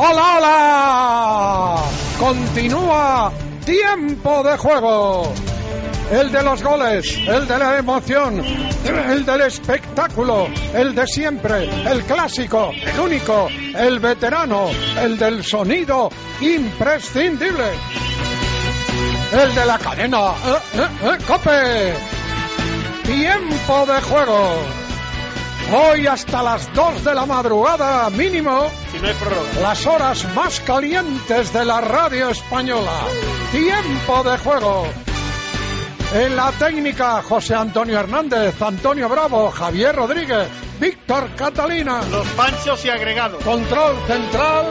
¡Hola, hola! Continúa Tiempo de Juego. El de los goles, el de la emoción, el del espectáculo, el de siempre, el clásico, el único, el veterano, el del sonido imprescindible. El de la cadena COPE. Tiempo de Juego. Hoy hasta las 2 de la madrugada mínimo, si no hay prórroga, las horas más calientes de la radio española. Tiempo de Juego. En la técnica, José Antonio Hernández, Antonio Bravo, Javier Rodríguez, Víctor Catalina. Los panchos y agregados. Control central,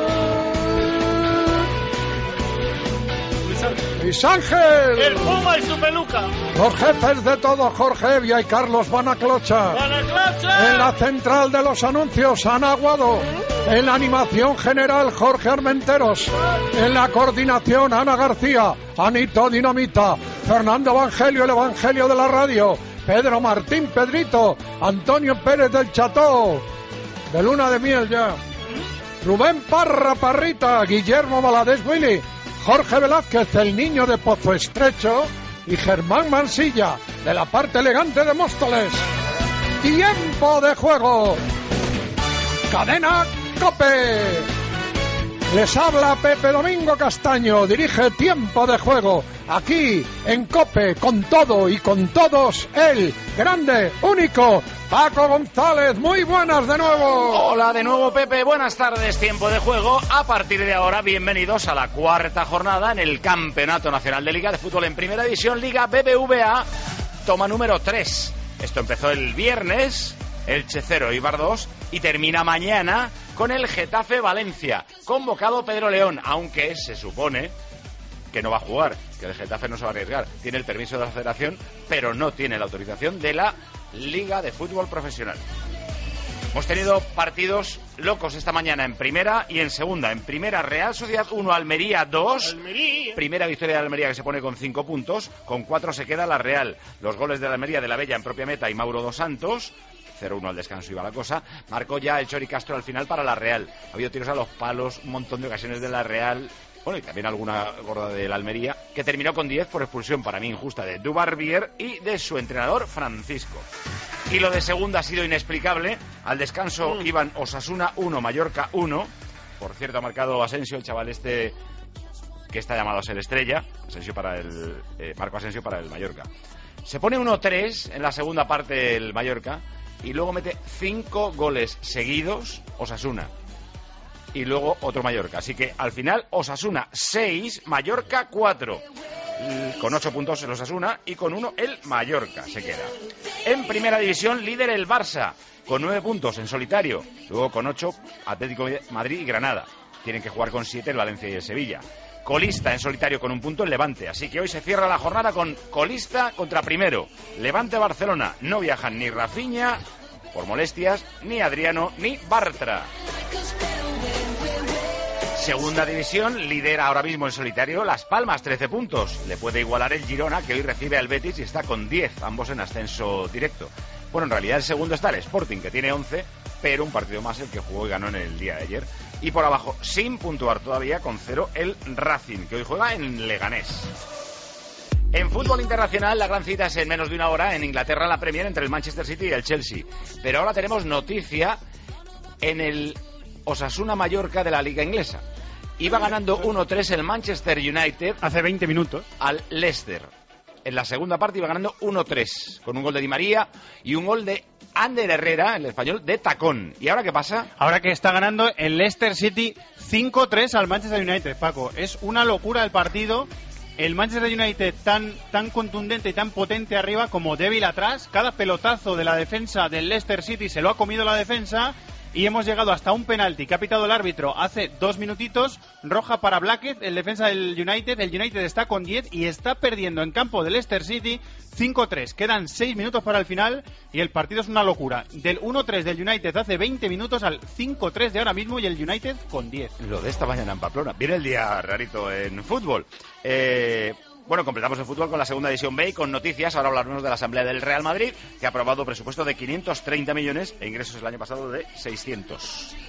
Luis Ángel. El Puma y su peluca. Los jefes de todo, Jorge Evia y Carlos Banaclocha. En la central de los anuncios, Ana Aguado. En la animación general, Jorge Armenteros. En la coordinación, Ana García, Anito Dinamita, Fernando Evangelio, el Evangelio de la radio, Pedro Martín Pedrito, Antonio Pérez del Cható, de luna de miel ya, Rubén Parra Parrita, Guillermo Valadez Willy, Jorge Velázquez, el niño de Pozo Estrecho, y Germán Mansilla, de la parte elegante de Móstoles. Tiempo de Juego. Cadena COPE. Les habla Pepe Domingo Castaño, dirige Tiempo de Juego, aquí en COPE, con todo y con todos, el grande, único, Paco González. Muy buenas de nuevo. Hola de nuevo, Pepe, buenas tardes. Tiempo de Juego. A partir de ahora, bienvenidos a la cuarta jornada en el Campeonato Nacional de Liga de Fútbol en Primera División, Liga BBVA, toma número 3. Esto empezó el viernes, Elche 0, Eibar 2, y termina mañana con el Getafe Valencia, convocado Pedro León, aunque se supone que no va a jugar, que el Getafe no se va a arriesgar. Tiene el permiso de la Federación, pero no tiene la autorización de la Liga de Fútbol Profesional. Hemos tenido partidos locos esta mañana en primera y en segunda. En primera, Real Sociedad 1, Almería 2. Almería. Primera victoria de Almería, que se pone con 5 puntos. Con 4 se queda la Real. Los goles de la Almería, de la Bella en propia meta y Mauro dos Santos. 0-1 al descanso iba la cosa. Marcó ya el Chori Castro al final para la Real. Ha habido tiros a los palos, un montón de ocasiones de la Real. Bueno, y también alguna gorda de la Almería, que terminó con 10 por expulsión, para mí injusta, de Dubarbier y de su entrenador Francisco. Y lo de segunda ha sido inexplicable. Al descanso iban Osasuna 1, Mallorca 1. Por cierto, ha marcado Asensio, el chaval este que está llamado a ser estrella. Marco Asensio para el Mallorca. Se pone 1-3 en la segunda parte el Mallorca. Y luego mete 5 goles seguidos Osasuna. Y luego otro Mallorca. Así que al final Osasuna 6, Mallorca 4. Con 8 puntos el Osasuna y con 1 el Mallorca se queda. En primera división, líder el Barça, con 9 puntos en solitario. Luego con 8 Atlético de Madrid y Granada. Tienen que jugar con 7 el Valencia y el Sevilla. Colista en solitario con 1 punto el Levante. Así que hoy se cierra la jornada con colista contra primero. Levante-Barcelona. No viajan ni Rafinha por molestias, ni Adriano, ni Bartra. Segunda división, lidera ahora mismo en solitario Las Palmas, 13 puntos. Le puede igualar el Girona, que hoy recibe al Betis y está con 10, ambos en ascenso directo. Bueno, en realidad el segundo está el Sporting, que tiene 11, pero un partido más el que jugó y ganó en el día de ayer. Y por abajo, sin puntuar todavía, con 0, el Racing, que hoy juega en Leganés. En fútbol internacional, la gran cita es en menos de una hora en Inglaterra, la Premier, entre el Manchester City y el Chelsea. Pero ahora tenemos noticia en el Osasuna Mallorca de la Liga Inglesa. Iba ganando 1-3 el Manchester United hace 20 minutos al Leicester. En la segunda parte iba ganando 1-3 con un gol de Di María y un gol de Ander Herrera, el español, de tacón. ¿Y ahora qué pasa? Ahora que está ganando el Leicester City 5-3 al Manchester United, Paco. Es una locura el partido. El Manchester United tan contundente y tan potente arriba como débil atrás. Cada pelotazo de la defensa del Leicester City se lo ha comido la defensa. Y hemos llegado hasta un penalti que ha pitado el árbitro hace 2 minutitos. Roja para Blackett, el defensa del United. El United está con 10 y está perdiendo en campo del Leicester City 5-3. Quedan 6 minutos para el final y el partido es una locura. Del 1-3 del United hace 20 minutos al 5-3 de ahora mismo y el United con 10. Lo de esta mañana en Pamplona. Viene el día rarito en fútbol. Bueno, completamos el fútbol con la segunda división B y con noticias. Ahora hablaremos de la Asamblea del Real Madrid, que ha aprobado presupuesto de 530 millones e ingresos el año pasado de 600.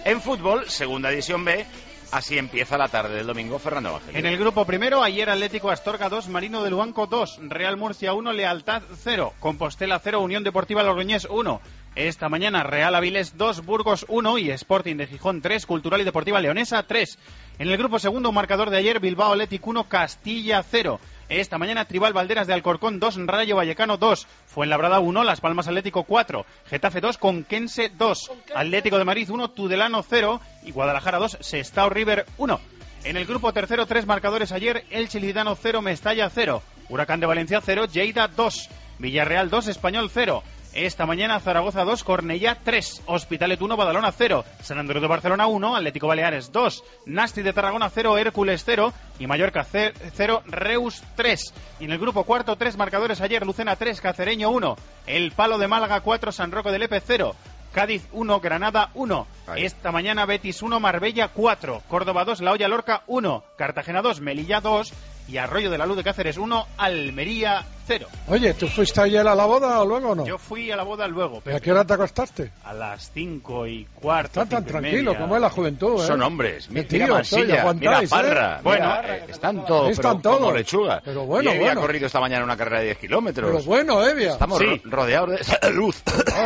En fútbol, segunda división B, así empieza la tarde del domingo, Fernando Evangelio. En el grupo primero, ayer Atlético Astorga 2, Marino de Luanco 2, Real Murcia 1, Lealtad 0, Compostela 0, Unión Deportiva Logroñés 1. Esta mañana Real Avilés 2, Burgos 1 y Sporting de Gijón 3, Cultural y Deportiva Leonesa 3. En el grupo segundo, marcador de ayer, Bilbao Athletic 1, Castilla 0. Esta mañana Tribal Valderas de Alcorcón 2, Rayo Vallecano 2, Fuenlabrada 1, Las Palmas Atlético 4, Getafe 2, Conquense 2, Atlético de Madrid 1, Tudelano 0 y Guadalajara 2, Sestao River 1. En el grupo tercero, 3 marcadores ayer, Elche Lidano 0, Mestalla 0, Huracán de Valencia 0, Lleida 2, Villarreal 2, Español 0. Esta mañana Zaragoza 2, Cornellá 3, Hospitalet 1, Badalona 0, San Andreu de Barcelona 1, Atlético Baleares 2, Nasti de Tarragona 0, Hércules 0 y Mallorca 0, Reus 3. Y en el grupo cuarto, 3 marcadores ayer, Lucena 3, Cacereño 1, El Palo de Málaga 4, San Roque de Lepe 0, Cádiz 1, Granada 1. Esta mañana Betis 1, Marbella 4, Córdoba 2, La Hoya Lorca 1, Cartagena 2, Melilla 2 y Arroyo de la Luz de Cáceres 1, Almería 0. Oye, ¿tú fuiste ayer a la boda o luego no? Yo fui a la boda luego. ¿Y a qué hora te acostaste? A las 5:15. Está tan tranquilo como es la juventud, ¿eh? Son hombres. Mira tío, Mansilla, mira Parra. Bueno, están todos como lechuga. Pero bueno, y Evia ha corrido esta mañana una carrera de 10 kilómetros. Pero bueno, Evia. Estamos rodeados de luz.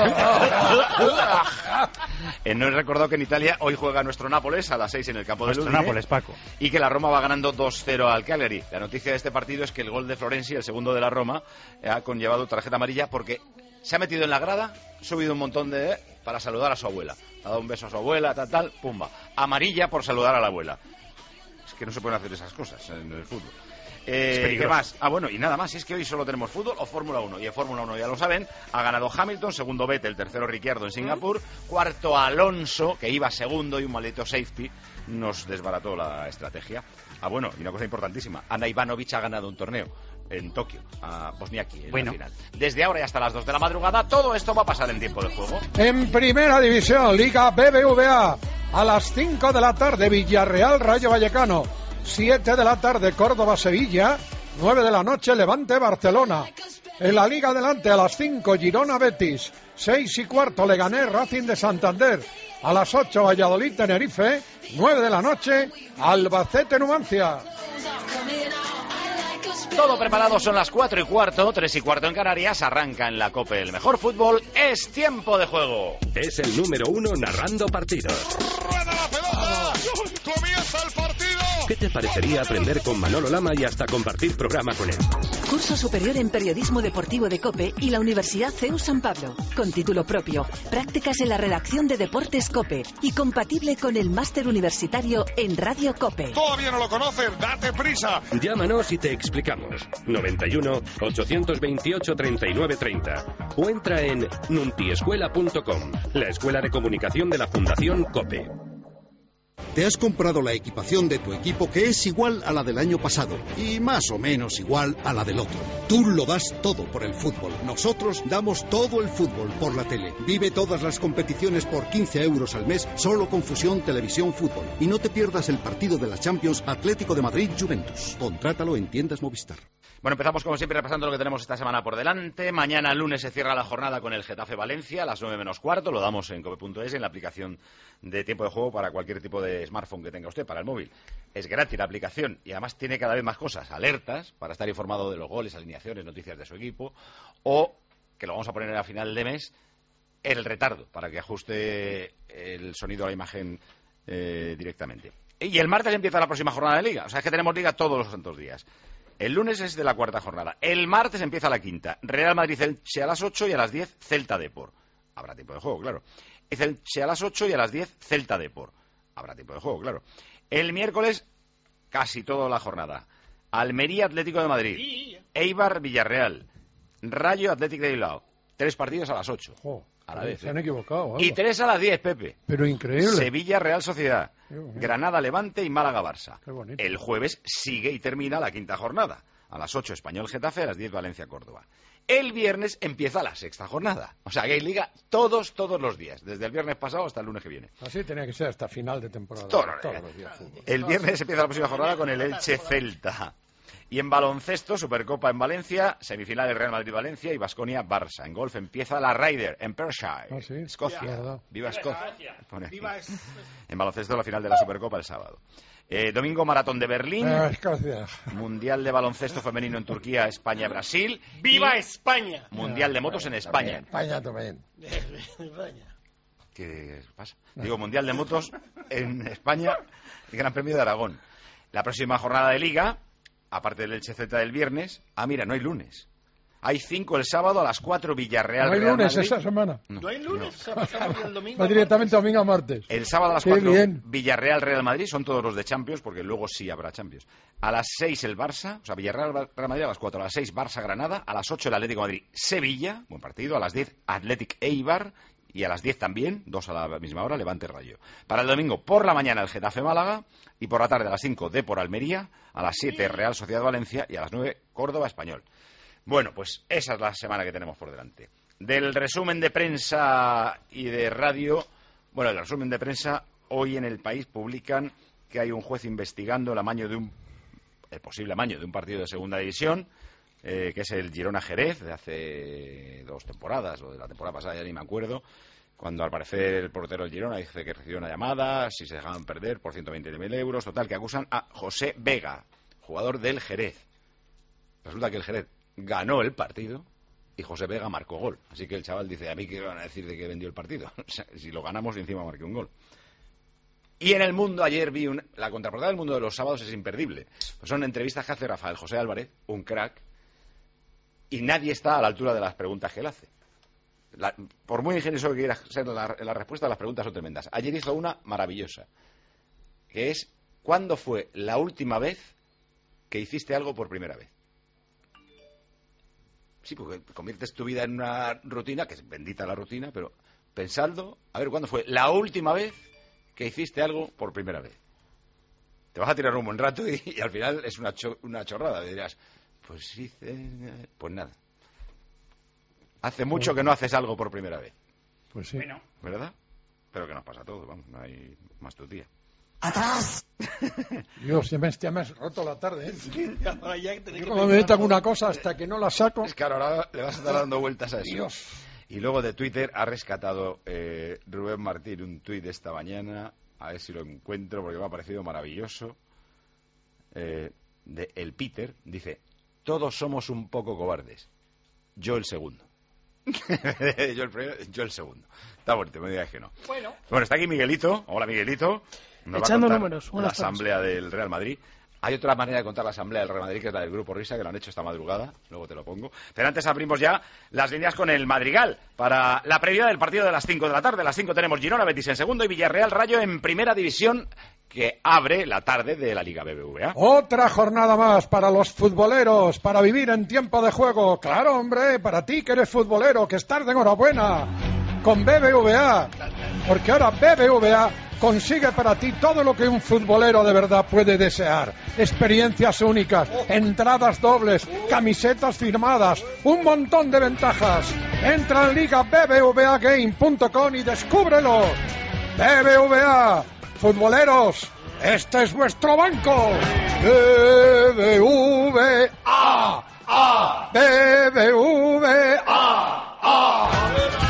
No he recordado que en Italia hoy juega nuestro Nápoles a las 6 en el campo del Udine. Nápoles, Paco. Y que la Roma va ganando 2-0 al Cagliari. La noticia de este partido es que el gol de Florenzi, el segundo de la Roma, ha conllevado tarjeta amarilla porque se ha metido en la grada, subido un montón para saludar a su abuela. Ha dado un beso a su abuela, tal, pumba. Amarilla por saludar a la abuela. Es que no se pueden hacer esas cosas en el fútbol. ¿Qué más? Bueno, y nada más, es que hoy solo tenemos fútbol o Fórmula 1. Y en Fórmula 1 ya lo saben, ha ganado Hamilton, segundo Vettel, tercero Ricciardo en Singapur, cuarto Alonso, que iba segundo y un maldito safety nos desbarató la estrategia. Bueno, y una cosa importantísima, Ana Ivanovic ha ganado un torneo en Tokio, a Bosniaki en la final. Desde ahora y hasta las 2 de la madrugada, todo esto va a pasar en tiempo de juego. En primera división, Liga BBVA, a las 5 de la tarde, Villarreal Rayo Vallecano. 7 de la tarde, Córdoba-Sevilla. 9 de la noche, Levante-Barcelona. En la Liga adelante, a las 5, Girona-Betis. 6:15, Leganés Racing de Santander. A las 8, Valladolid-Tenerife. 9 de la noche, Albacete-Numancia. Todo preparado, son las 4:15, 3:15 en Canarias. Arranca en la COPE el mejor fútbol. Es tiempo de juego. Es el número 1 narrando partidos. ¡Rueda la pelota! ¡Comienza el partido! ¿Qué te parecería aprender con Manolo Lama y hasta compartir programa con él? Curso superior en periodismo deportivo de COPE y la Universidad CEU San Pablo. Con título propio, prácticas en la redacción de Deportes COPE y compatible con el máster universitario en Radio COPE. ¿Todavía no lo conocen? ¡Date prisa! Llámanos y te explicamos. 91 828 3930 o entra en nuntiescuela.com, la escuela de comunicación de la Fundación COPE. Te has comprado la equipación de tu equipo que es igual a la del año pasado y más o menos igual a la del otro. Tú lo das todo por el fútbol. Nosotros damos todo el fútbol por la tele. Vive todas las competiciones por 15 euros al mes solo con Fusión Televisión Fútbol. Y no te pierdas el partido de la Champions Atlético de Madrid-Juventus. Contrátalo en tiendas Movistar. Bueno, empezamos como siempre repasando lo que tenemos esta semana por delante. Mañana lunes se cierra la jornada con el Getafe Valencia a las 9:15. Lo damos en cope.es, en la aplicación de tiempo de juego para cualquier tipo de smartphone que tenga usted, para el móvil. Es gratis la aplicación y además tiene cada vez más cosas, alertas para estar informado de los goles, alineaciones, noticias de su equipo, o, que lo vamos a poner a final de mes, el retardo para que ajuste el sonido a la imagen directamente. Y el martes empieza la próxima jornada de Liga. O sea, es que tenemos Liga todos los santos días. El lunes es de la cuarta jornada. El martes empieza la quinta. Real Madrid-Elche a las 8 y a las 10 Celta-Depor. Habrá tiempo de juego, claro. Elche a las 8 y a las 10 Celta-Depor. Habrá tiempo de juego, claro. El miércoles casi toda la jornada. Almería-Atlético de Madrid. Eibar-Villarreal. Rayo-Atlético de Bilbao. 3 partidos a las 8. A la vez. Se han equivocado. Y 3 a las 10, Pepe. Pero increíble. Sevilla-Real Sociedad. Granada-Levante y Málaga-Barça. Qué bonito. El jueves sigue y termina la quinta jornada. A las 8 Español-Getafe, a las 10 Valencia-Córdoba. El viernes empieza la sexta jornada. O sea, que hay Liga todos los días. Desde el viernes pasado hasta el lunes que viene. Así tenía que ser hasta final de temporada. Todos los días. Fútbol. El viernes empieza la próxima jornada con el Elche-Celta. Y en baloncesto, Supercopa en Valencia, semifinales Real Madrid-Valencia y Baskonia-Barça. En golf empieza la Ryder en Perthshire, ¿Sí? Escocia. Viva Escocia. Viva En baloncesto la final de la Supercopa el sábado. Domingo, Maratón de Berlín. Escocia. Mundial de baloncesto femenino en Turquía, España-Brasil. ¡Viva España! Mundial de motos en España. España también. ¿Qué pasa? Digo, Mundial de motos en España y Gran Premio de Aragón. La próxima jornada de Liga, aparte del Elche Celta del viernes... mira, no hay lunes. Hay 5 el sábado a las 4, Villarreal. ¿No hay Real lunes Madrid. esa semana? ¿No hay lunes? El domingo. Va directamente domingo a martes. El sábado a las Qué 4, bien. Villarreal Real Madrid, son todos los de Champions, porque luego sí habrá Champions. A las 6 el Barça, o sea, Villarreal Real Madrid a las 4, a las 6 Barça Granada, a las 8 el Atlético de Madrid Sevilla, buen partido, a las 10 Athletic Eibar, y a las 10 también, 2 a la misma hora, Levante Rayo. Para el domingo, por la mañana el Getafe Málaga, y por la tarde a las 5 Depor Almería, a las 7 Real Sociedad Valencia y a las 9 Córdoba Español. Bueno, pues esa es la semana que tenemos por delante. Del resumen de prensa y de radio, bueno, el resumen de prensa, hoy en El País publican que hay un juez investigando el posible amaño de un partido de segunda división, que es el Girona-Jerez, de hace 2 temporadas, o de la temporada pasada, ya ni me acuerdo, cuando al parecer el portero del Girona dice que recibió una llamada, si se dejaban perder por 120.000 euros, total, que acusan a José Vega, jugador del Jerez. Resulta que el Jerez ganó el partido y José Vega marcó gol. Así que el chaval dice, a mí qué van a decir de que vendió el partido. O sea, si lo ganamos y encima marqué un gol. Y en El Mundo ayer vi la contraportada del Mundo de los sábados es imperdible. Pues son entrevistas que hace Rafael José Álvarez, un crack, y nadie está a la altura de las preguntas que él hace. Por muy ingenioso que quiera ser la respuesta, las preguntas son tremendas. Ayer hizo una maravillosa, que es, ¿cuándo fue la última vez que hiciste algo por primera vez? Sí, porque conviertes tu vida en una rutina, que es bendita la rutina, pero pensando, a ver, ¿cuándo fue la última vez que hiciste algo por primera vez? Te vas a tirar un buen rato y al final es una chorrada. Dirás, pues hice... Pues nada. Hace mucho que no haces algo por primera vez. Pues sí. Bueno. ¿Verdad? Pero que nos pasa a todos, vamos, no hay más tu tía. ¡Atrás! Dios, ya me has roto la tarde, Ahora ya tenés Yo que como me pensar metan una cosa hasta que no la saco... Es que ahora le vas a estar dando vueltas a eso. Dios. Y luego de Twitter ha rescatado Rubén Martín un tuit de esta mañana, a ver si lo encuentro porque me ha parecido maravilloso, de el Peter, dice, todos somos un poco cobardes, yo el segundo. Yo el primero, yo el segundo. Está bonito, me digas que no. Bueno, Está aquí Miguelito. Hola, Miguelito. Nos Echando va a contar números. la Buenas tardes. asamblea del Real Madrid. Hay otra manera de contar la asamblea del Real Madrid, que es la del Grupo Risa, que lo han hecho esta madrugada. Luego te lo pongo. Pero antes abrimos ya las líneas con el Madrigal para la previa del partido de las 5 de la tarde. A las 5 tenemos Girona Betis en segundo y Villarreal Rayo en primera división, que abre la tarde de la Liga BBVA. Otra jornada más para los futboleros, para vivir en tiempo de juego. Claro, hombre, para ti que eres futbolero, que estás de enhorabuena con BBVA, porque ahora BBVA consigue para ti todo lo que un futbolero de verdad puede desear. Experiencias únicas, entradas dobles, camisetas firmadas, un montón de ventajas. Entra en ligabbvagame.com y descúbrelo. BBVA, futboleros, este es vuestro banco. BBVA, BBVA.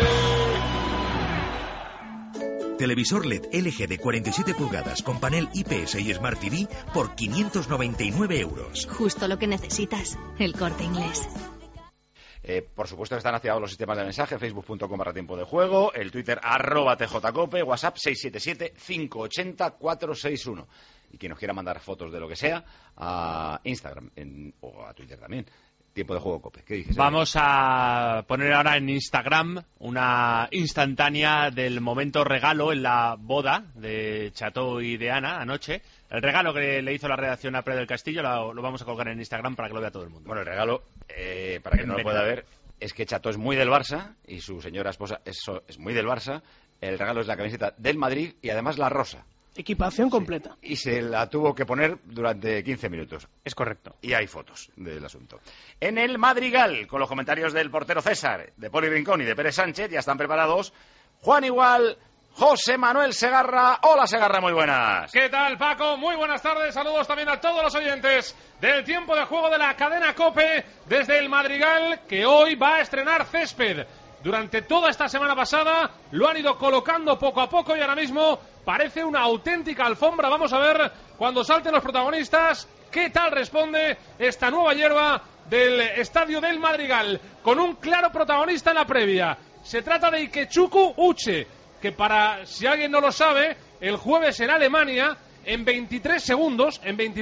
Televisor LED LG de 47 pulgadas con panel IPS y Smart TV por 599 euros. Justo lo que necesitas. El Corte Inglés. Por supuesto que están activados los sistemas de mensaje, facebook.com/tiempo de juego, el Twitter @tjcope, WhatsApp 677-580-461. Y quien nos quiera mandar fotos de lo que sea, a Instagram o a Twitter también. Tiempo de juego Cope. ¿Qué dices? Vamos a poner ahora en Instagram una instantánea del momento regalo en la boda de Cható y de Ana anoche. El regalo que le hizo la redacción a Pedro del Castillo lo vamos a colgar en Instagram para que lo vea todo el mundo. Bueno, el regalo, para que no lo pueda ver, es que Cható es muy del Barça y su señora esposa es muy del Barça. El regalo es la camiseta del Madrid y además la rosa. Equipación completa. Y se la tuvo que poner durante 15 minutos. Es correcto. Y hay fotos del asunto. En el Madrigal, con los comentarios del portero César, de Poli Rincón y de Pérez Sánchez, ya están preparados Juan Igual, José Manuel Segarra. Hola, Segarra, muy buenas. ¿Qué tal, Paco? Muy buenas tardes. Saludos también a todos los oyentes del tiempo de juego de la cadena COPE desde el Madrigal, que hoy va a estrenar césped. Durante toda esta semana pasada lo han ido colocando poco a poco y ahora mismo parece una auténtica alfombra. Vamos a ver cuando salten los protagonistas qué tal responde esta nueva hierba del estadio del Madrigal, con un claro protagonista en la previa. Se trata de Ikechukwu Uche, que para, si alguien no lo sabe, el jueves en Alemania, en 23 segundos,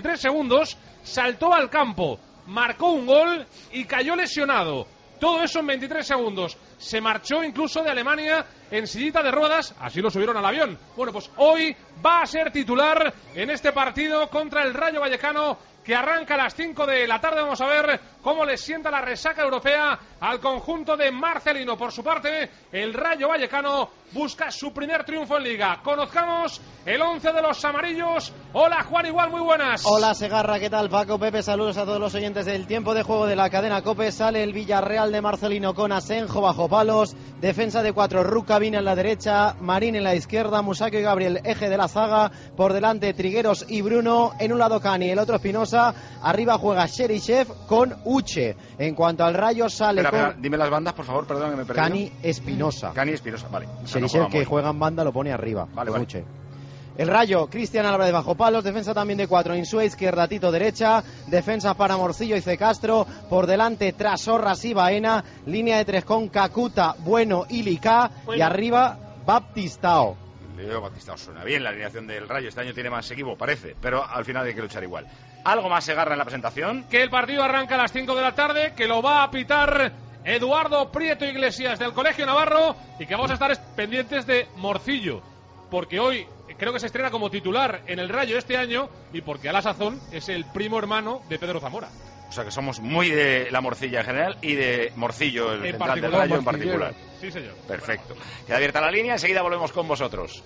saltó al campo, marcó un gol y cayó lesionado. Todo eso en 23 segundos. Se marchó incluso de Alemania en sillita de ruedas, así lo subieron al avión. Bueno, pues hoy va a ser titular en este partido contra el Rayo Vallecano, que arranca a las 5 de la tarde. Vamos a ver cómo le sienta la resaca europea al conjunto de Marcelino. Por su parte, el Rayo Vallecano busca su primer triunfo en Liga. Conozcamos el 11 de los amarillos. Hola, Juan Igual, muy buenas. Hola, Segarra, ¿qué tal, Paco? Pepe, saludos a todos los oyentes del tiempo de juego de la cadena COPE. Sale el Villarreal de Marcelino con Asenjo bajo palos. Defensa de 4, Rukavina en la derecha, Marín en la izquierda, Musacchio y Gabriel, eje de la zaga. Por delante, Trigueros y Bruno. En un lado, Cani, el otro Espinosa. Arriba juega Cheryshev con Uche. En cuanto al Rayo, sale espera, con... dime las bandas, por favor, perdón que me perdí. Cani Espinosa. Cani Espinosa, vale. Cheryshev, que juega en banda, lo pone arriba. Vale. Uche. El Rayo, Cristian Álvarez bajo palos, defensa también de 4, Insúa izquierda, Tito derecha, defensa para Morcillo y C. Castro, por delante Trasorras y Baena, línea de 3 con Kakuta, Bueno y Licá, y arriba Baptistao. Leo Baptistao, suena bien la alineación del Rayo, este año tiene más equipo, parece, pero al final hay que luchar igual. ¿Algo más Segarra en la presentación? Que el partido arranca a las 5 de la tarde, que lo va a pitar Eduardo Prieto Iglesias del Colegio Navarro, y que vamos a estar pendientes de Morcillo, porque hoy creo que se estrena como titular en el Rayo este año y porque a la sazón es el primo hermano de Pedro Zamora. O sea que somos muy de la Morcilla en general y de Morcillo, el central del Rayo en particular. Sí, señor. Perfecto. Queda abierta la línea, enseguida volvemos con vosotros.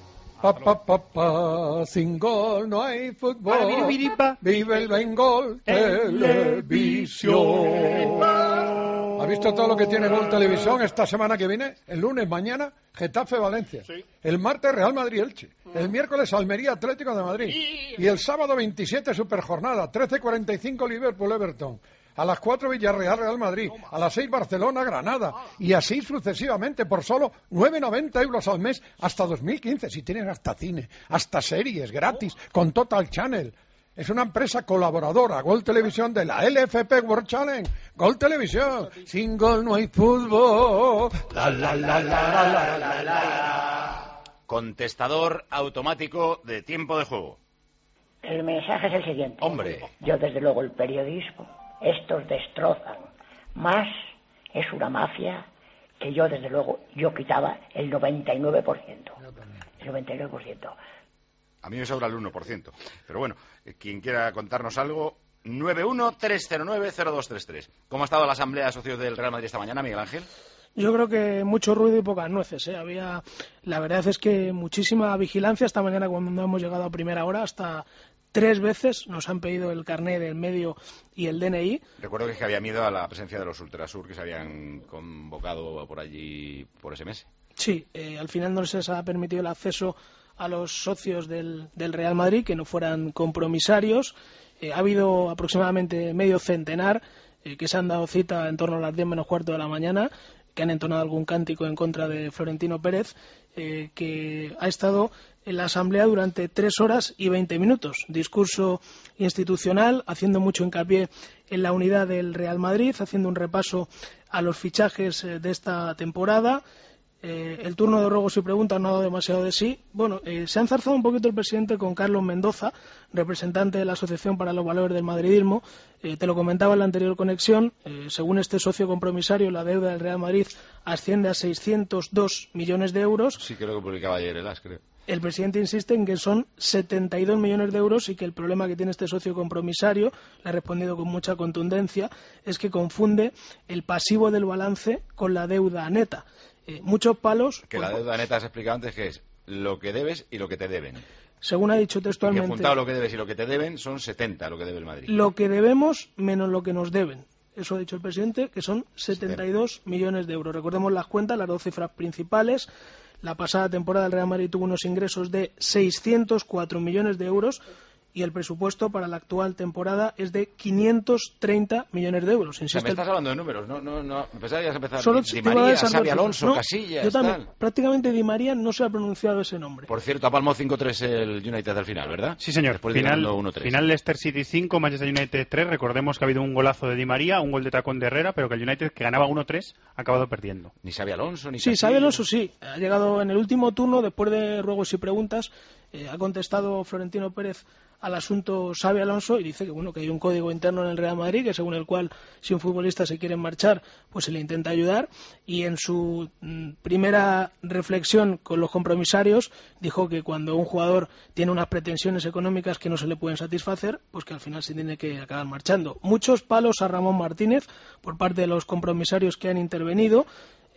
Sin gol no hay fútbol. Vive el Bengol Televisión. ¿Ha visto todo lo que tiene Gol Televisión esta semana que viene? El lunes, mañana, Getafe Valencia. Sí. El martes, Real Madrid Elche. El miércoles, Almería Atlético de Madrid. Y el sábado 27, Superjornada. 13:45, Liverpool Everton. A las 4, Villarreal Real Madrid. A las 6, Barcelona Granada. Y así sucesivamente, por solo 9,90 euros al mes hasta 2015. Si tienes hasta cine, hasta series gratis, con Total Channel. Es una empresa colaboradora, Gol Televisión, de la LFP World Challenge. Gol Televisión. Sin gol no hay fútbol. Contestador automático de tiempo de juego. El mensaje es el siguiente. Hombre. Yo, desde luego, el periodismo, estos destrozan. Más es una mafia que yo, desde luego, yo quitaba el 99%. El 99%. A mí me sobra el 1%. Pero bueno, quien quiera contarnos algo, 913090233. ¿Cómo ha estado la asamblea de socios del Real Madrid esta mañana, Miguel Ángel? Yo creo que mucho ruido y pocas nueces. La verdad es que muchísima vigilancia. Esta mañana, cuando hemos llegado a primera hora, hasta 3 veces nos han pedido el carnet del medio y el DNI. Recuerdo que había miedo a la presencia de los Ultrasur que se habían convocado por allí por SMS. Sí, al final no se les ha permitido el acceso a los socios del Real Madrid, que no fueran compromisarios. Ha habido aproximadamente medio centenar que se han dado cita en torno a las 10 menos cuarto de la mañana, que han entonado algún cántico en contra de Florentino Pérez, que ha estado en la Asamblea durante 3 horas y 20 minutos. Discurso institucional, haciendo mucho hincapié en la unidad del Real Madrid, haciendo un repaso a los fichajes de esta temporada. El turno de ruegos y preguntas no ha dado demasiado de sí. Bueno, se ha enzarzado un poquito el presidente con Carlos Mendoza, representante de la Asociación para los Valores del Madridismo. Te lo comentaba en la anterior conexión. Según este socio compromisario, la deuda del Real Madrid asciende a 602 millones de euros. Sí, creo que publicaba ayer el AS, creo. El presidente insiste en que son 72 millones de euros y que el problema que tiene este socio compromisario, le ha respondido con mucha contundencia, es que confunde el pasivo del balance con la deuda neta. Muchos palos. Que la deuda neta, has explicado antes, que es lo que debes y lo que te deben. Según ha dicho textualmente. Y que juntado lo que debes y lo que te deben son 70 lo que debe el Madrid. Lo que debemos menos lo que nos deben. Eso ha dicho el presidente, que son 72 millones de euros. Recordemos las cuentas, las 2 cifras principales. La pasada temporada el Real Madrid tuvo unos ingresos de 604 millones de euros y el presupuesto para la actual temporada es de 530 millones de euros. O sea, me estás hablando de números, no. Pensaba que ibas a empezar. Solo Di María, Xabi Alonso, no, Casillas, yo también. tal. Prácticamente Di María no se ha pronunciado ese nombre. Por cierto, apalmó 5-3 el United al final, ¿verdad? Sí, señor. Después de ganando 1-3. Final Leicester City 5, Manchester United 3. Recordemos que ha habido un golazo de Di María, un gol de tacón de Herrera, pero que el United, que ganaba 1-3, ha acabado perdiendo. Ni Xabi Alonso, ni Sí, Xabi Alonso sí. Ha llegado en el último turno, después de ruegos y preguntas, ha contestado Florentino Pérez al asunto Xabi Alonso y dice que bueno, que hay un código interno en el Real Madrid que según el cual si un futbolista se quiere marchar pues se le intenta ayudar, y en su primera reflexión con los compromisarios dijo que cuando un jugador tiene unas pretensiones económicas que no se le pueden satisfacer, pues que al final se tiene que acabar marchando. Muchos palos a Ramón Martínez por parte de los compromisarios que han intervenido.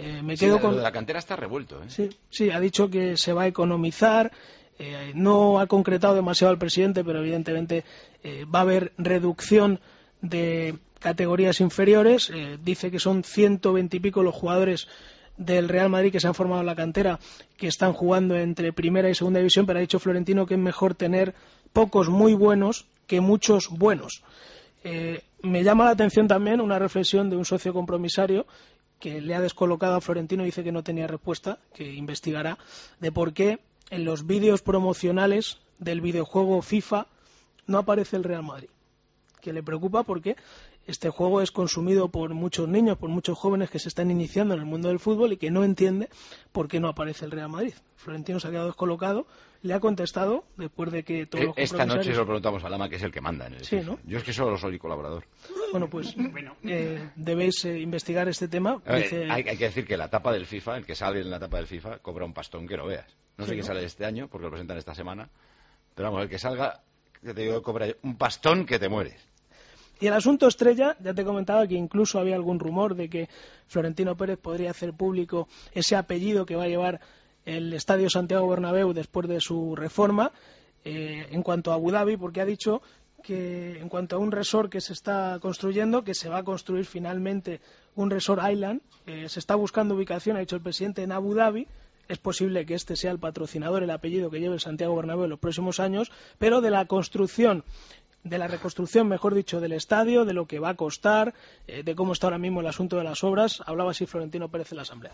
Lo de la cantera está revuelto, ¿eh? Sí, ha dicho que se va a economizar. No ha concretado demasiado el presidente, pero evidentemente va a haber reducción de categorías inferiores. Dice que son 120 y pico los jugadores del Real Madrid que se han formado en la cantera, que están jugando entre primera y segunda división, pero ha dicho Florentino que es mejor tener pocos muy buenos que muchos buenos. Me llama la atención también una reflexión de un socio compromisario que le ha descolocado a Florentino, dice que no tenía respuesta, que investigará, de por qué en los vídeos promocionales del videojuego FIFA no aparece el Real Madrid, que le preocupa porque este juego es consumido por muchos niños, por muchos jóvenes que se están iniciando en el mundo del fútbol y que no entiende por qué no aparece el Real Madrid. Florentino se ha quedado descolocado, le ha contestado después de que todos los Esta noche se lo preguntamos a Lama, que es el que manda en el FIFA. ¿No? Yo es que solo soy colaborador. Bueno, pues debéis investigar este tema. Hay que decir que la tapa del FIFA, el que sale en la tapa del FIFA, cobra un pastón que no veas. No sé quién sale este año, porque lo presentan esta semana, pero vamos, el que salga, que te digo, cobra un pastón que te mueres. Y el asunto estrella, ya te comentaba que incluso había algún rumor de que Florentino Pérez podría hacer público ese apellido que va a llevar el Estadio Santiago Bernabéu después de su reforma, en cuanto a Abu Dhabi, porque ha dicho que en cuanto a un resort que se está construyendo, que se va a construir finalmente un resort island, se está buscando ubicación, ha dicho el presidente, en Abu Dhabi. Es posible que este sea el patrocinador, el apellido que lleve el Santiago Bernabéu en los próximos años, pero de la construcción, de la reconstrucción, mejor dicho, del estadio, de lo que va a costar, de cómo está ahora mismo el asunto de las obras, hablaba así Florentino Pérez en la Asamblea.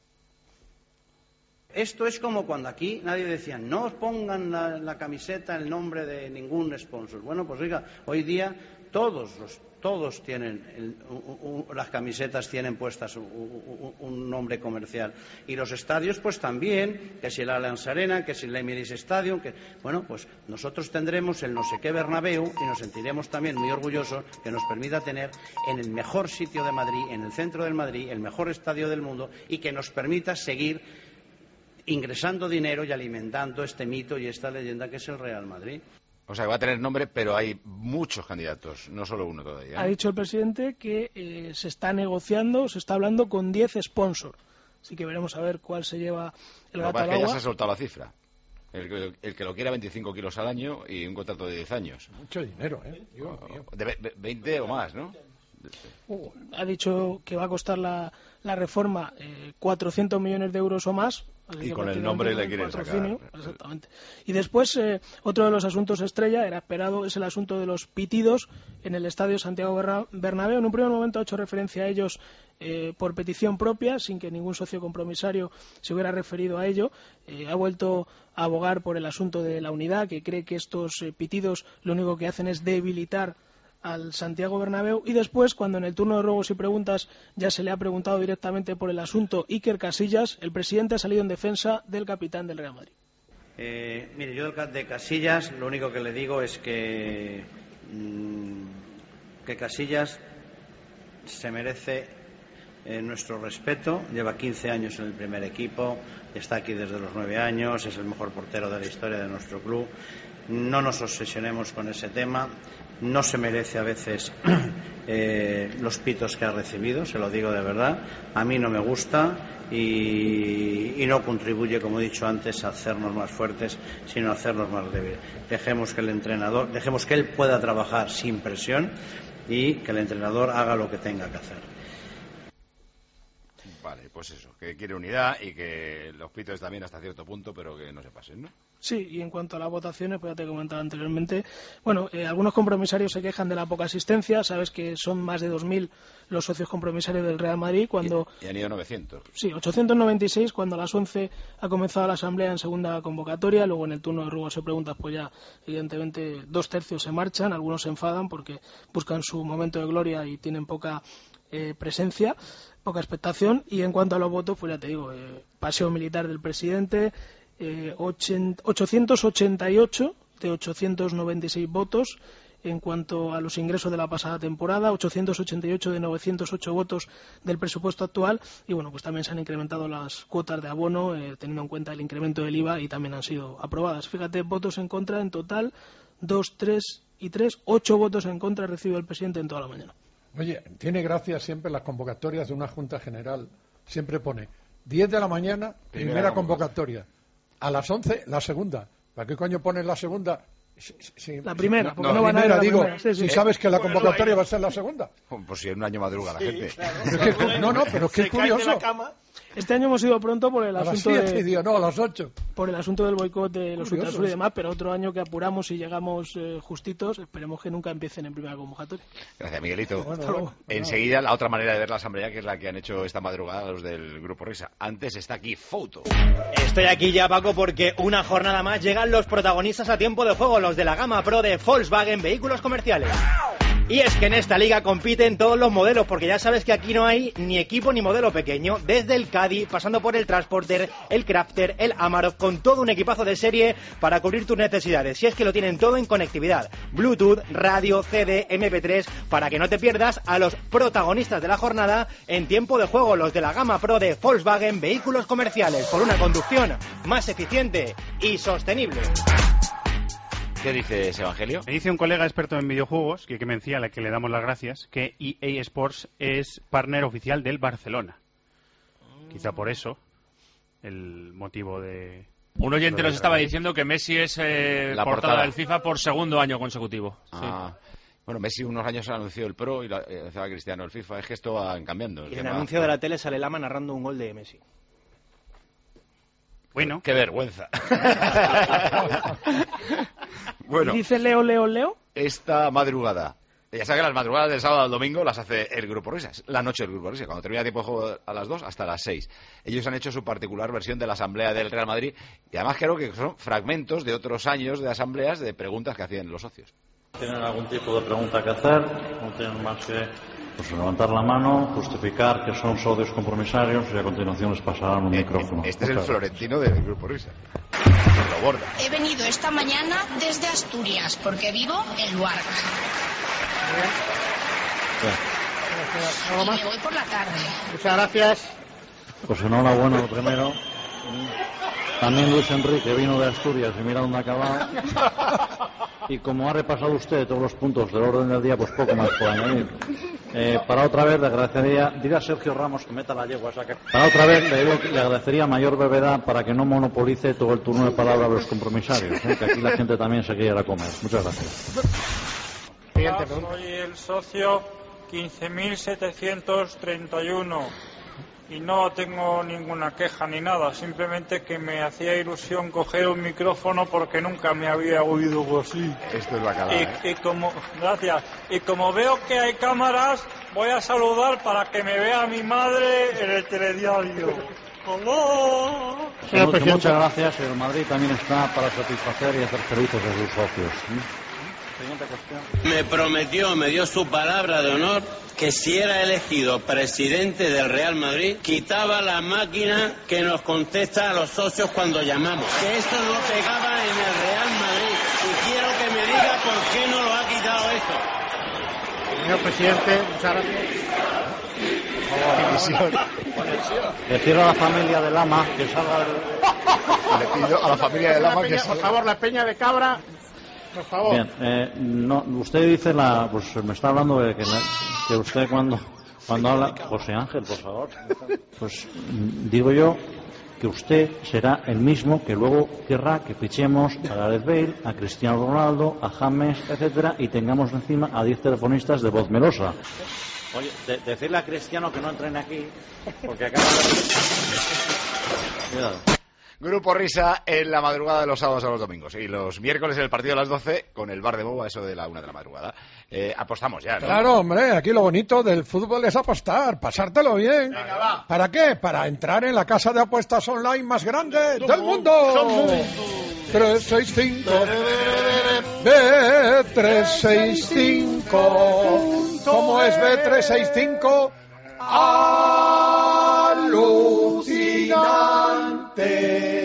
Esto es como cuando aquí nadie decía, no os pongan la camiseta el nombre de ningún sponsor. Bueno, pues oiga, hoy día todos tienen, las camisetas tienen puestas un nombre comercial. Y los estadios, pues también, que si el Allianz Arena, que si el Emirates Stadium, bueno, pues nosotros tendremos el no sé qué Bernabéu y nos sentiremos también muy orgullosos que nos permita tener en el mejor sitio de Madrid, en el centro del Madrid, el mejor estadio del mundo y que nos permita seguir ingresando dinero y alimentando este mito y esta leyenda que es el Real Madrid. O sea, que va a tener nombre, pero hay muchos candidatos, no solo uno todavía. Ha dicho el presidente que se está negociando, se está hablando con 10 sponsors. Así que veremos a ver cuál se lleva el gato al agua. Ya se ha soltado la cifra. El que lo quiera 25 kilos al año y un contrato de 10 años. Mucho dinero, ¿eh? De 20 o más, ¿no? Ha dicho que va a costar la reforma 400 millones de euros o más. Y con el nombre le quieren sacar. Exactamente. Y después, otro de los asuntos estrella, era esperado, es el asunto de los pitidos en el Estadio Santiago Bernabéu. En un primer momento ha hecho referencia a ellos por petición propia, sin que ningún socio compromisario se hubiera referido a ello. Ha vuelto a abogar por el asunto de la unidad, que cree que estos pitidos lo único que hacen es debilitar al Santiago Bernabéu. Y después, cuando en el turno de ruegos y preguntas ya se le ha preguntado directamente por el asunto Iker Casillas, el presidente ha salido en defensa del capitán del Real Madrid. Mire, yo de Casillas lo único que le digo es que Casillas se merece nuestro respeto. Lleva 15 años en el primer equipo, está aquí desde los 9 años, es el mejor portero de la historia de nuestro club. No nos obsesionemos con ese tema. No se merece a veces los pitos que ha recibido, se lo digo de verdad. A mí no me gusta y no contribuye, como he dicho antes, a hacernos más fuertes, sino a hacernos más débiles. Dejemos que él pueda trabajar sin presión y que el entrenador haga lo que tenga que hacer. Vale. pues eso, que quiere unidad y que los pitos también hasta cierto punto, pero que no se pasen, ¿no? Sí, y en cuanto a las votaciones, pues ya te he comentado anteriormente, bueno, algunos compromisarios se quejan de la poca asistencia, sabes que son más de 2.000 los socios compromisarios del Real Madrid cuando... Y han ido 900. Sí, 896 cuando a las 11 ha comenzado la asamblea en segunda convocatoria, luego en el turno de ruegos y preguntas pues ya evidentemente 2/3 se marchan, algunos se enfadan porque buscan su momento de gloria y tienen poca presencia, poca expectación, y en cuanto a los votos, pues ya te digo, paseo militar del presidente, 888 de 896 votos. En cuanto a los ingresos de la pasada temporada, 888 de 908 votos del presupuesto actual, y bueno, pues también se han incrementado las cuotas de abono, teniendo en cuenta el incremento del IVA, y también han sido aprobadas. Fíjate, votos en contra en total, 2, 3 y 3, 8 votos en contra recibe el presidente en toda la mañana. Oye, tiene gracia siempre las convocatorias de una Junta General, siempre pone 10 de la mañana, primera convocatoria, a las 11 la segunda. ¿Para qué coño pones la segunda? La primera, porque no van a ir a la primera. Sí, si sabes que la convocatoria va a ser la segunda. Pues si en un año madruga la gente. Claro. Pero es que es curioso. Este año hemos ido pronto por el asunto a las 7, a las 8. Por el asunto del boicot de los Ultrasur y demás, pero otro año que apuramos y llegamos justitos, esperemos que nunca empiecen en primera convocatoria. Gracias, Miguelito. Enseguida la otra manera de ver la asamblea, que es la que han hecho esta madrugada los del Grupo Risa. Antes está aquí Foto. Estoy aquí ya, Paco, porque una jornada más llegan los protagonistas a tiempo de juego, los de la gama Pro de Volkswagen Vehículos Comerciales. Y es que en esta liga compiten todos los modelos, porque ya sabes que aquí no hay ni equipo ni modelo pequeño, desde el Caddy, pasando por el Transporter, el Crafter, el Amarok, con todo un equipazo de serie para cubrir tus necesidades. Si es que lo tienen todo en conectividad, Bluetooth, radio, CD, MP3, para que no te pierdas a los protagonistas de la jornada en tiempo de juego, los de la gama Pro de Volkswagen Vehículos Comerciales, por una conducción más eficiente y sostenible. ¿Qué dice ese Evangelio? Me dice un colega experto en videojuegos, que me decía, a la que le damos las gracias, que EA Sports es partner oficial del Barcelona. Quizá por eso el motivo de... Un oyente nos estaba diciendo que Messi es la portada del FIFA por segundo año consecutivo. Ah. Sí. Bueno, Messi unos años anunció el Pro y estaba Cristiano el FIFA. Es que esto va cambiando. Y en el anuncio de la tele sale Lama narrando un gol de Messi. Bueno. ¡Qué vergüenza! Bueno. ¿Y dice Leo? Esta madrugada. Ya sabes que las madrugadas del sábado al domingo las hace el Grupo Risas. La noche del Grupo Risas. Cuando termina el tiempo de juego a las 2 hasta las 6. Ellos han hecho su particular versión de la asamblea del Real Madrid. Y además creo que son fragmentos de otros años de asambleas de preguntas que hacían los socios. ¿Tienen algún tipo de pregunta que hacer? No tienen más que levantar la mano, justificar que son socios compromisarios y a continuación les pasarán un micrófono. Este es el Florentino del Grupo Risa. Lo borda. He venido esta mañana desde Asturias porque vivo en Luarca. Y me voy por la tarde. Muchas gracias. Pues enhorabuena lo primero. También Luis Enrique vino de Asturias y mira dónde ha acabado. Y como ha repasado usted todos los puntos del orden del día, pues poco más puedo añadir. Para otra vez le agradecería, dirá Sergio Ramos que meta la yegua, para otra vez le agradecería mayor brevedad para que no monopolice todo el turno de palabra a los compromisarios, que aquí la gente también se quiere ir a comer. Muchas gracias. Soy el socio 15.731 y no tengo ninguna queja ni nada, simplemente que me hacía ilusión coger un micrófono porque nunca me había oído así. Esto es bacalao. Gracias. Y como veo que hay cámaras, voy a saludar para que me vea mi madre en el telediario. Muchas gracias. El Madrid también está para satisfacer y hacer felices a sus socios. Siguiente cuestión. Me prometió, me dio su palabra de honor que si era elegido presidente del Real Madrid, quitaba la máquina que nos contesta a los socios cuando llamamos. Que eso no pegaba en el Real Madrid. Y quiero que me diga por qué no lo ha quitado eso. Señor presidente, muchas gracias. Le pido a la familia de Lama que salga del... Le pido a la familia de Lama que salga... Por favor, la peña de Cabra... Por favor. Bien, no, usted dice pues me está hablando de que usted cuando habla, José Ángel, por favor, pues digo yo que usted será el mismo que luego querrá que fichemos a Gareth Bale, a Cristiano Ronaldo, a James, etcétera, y tengamos encima a 10 telefonistas de voz melosa. Oye, decirle a Cristiano que no entren aquí, porque acaba Cuidado. Grupo Risa en la madrugada de los sábados a los domingos. Y los miércoles en el partido a las 12 con el bar de Bobo a eso de la 1 de la madrugada. Apostamos ya, ¿no? Claro, hombre, aquí lo bonito del fútbol es apostar, pasártelo bien. Venga, va. ¿Para qué? Para entrar en la casa de apuestas online más grande del mundo. 365 B365. ¿Cómo es B365? Alucinante.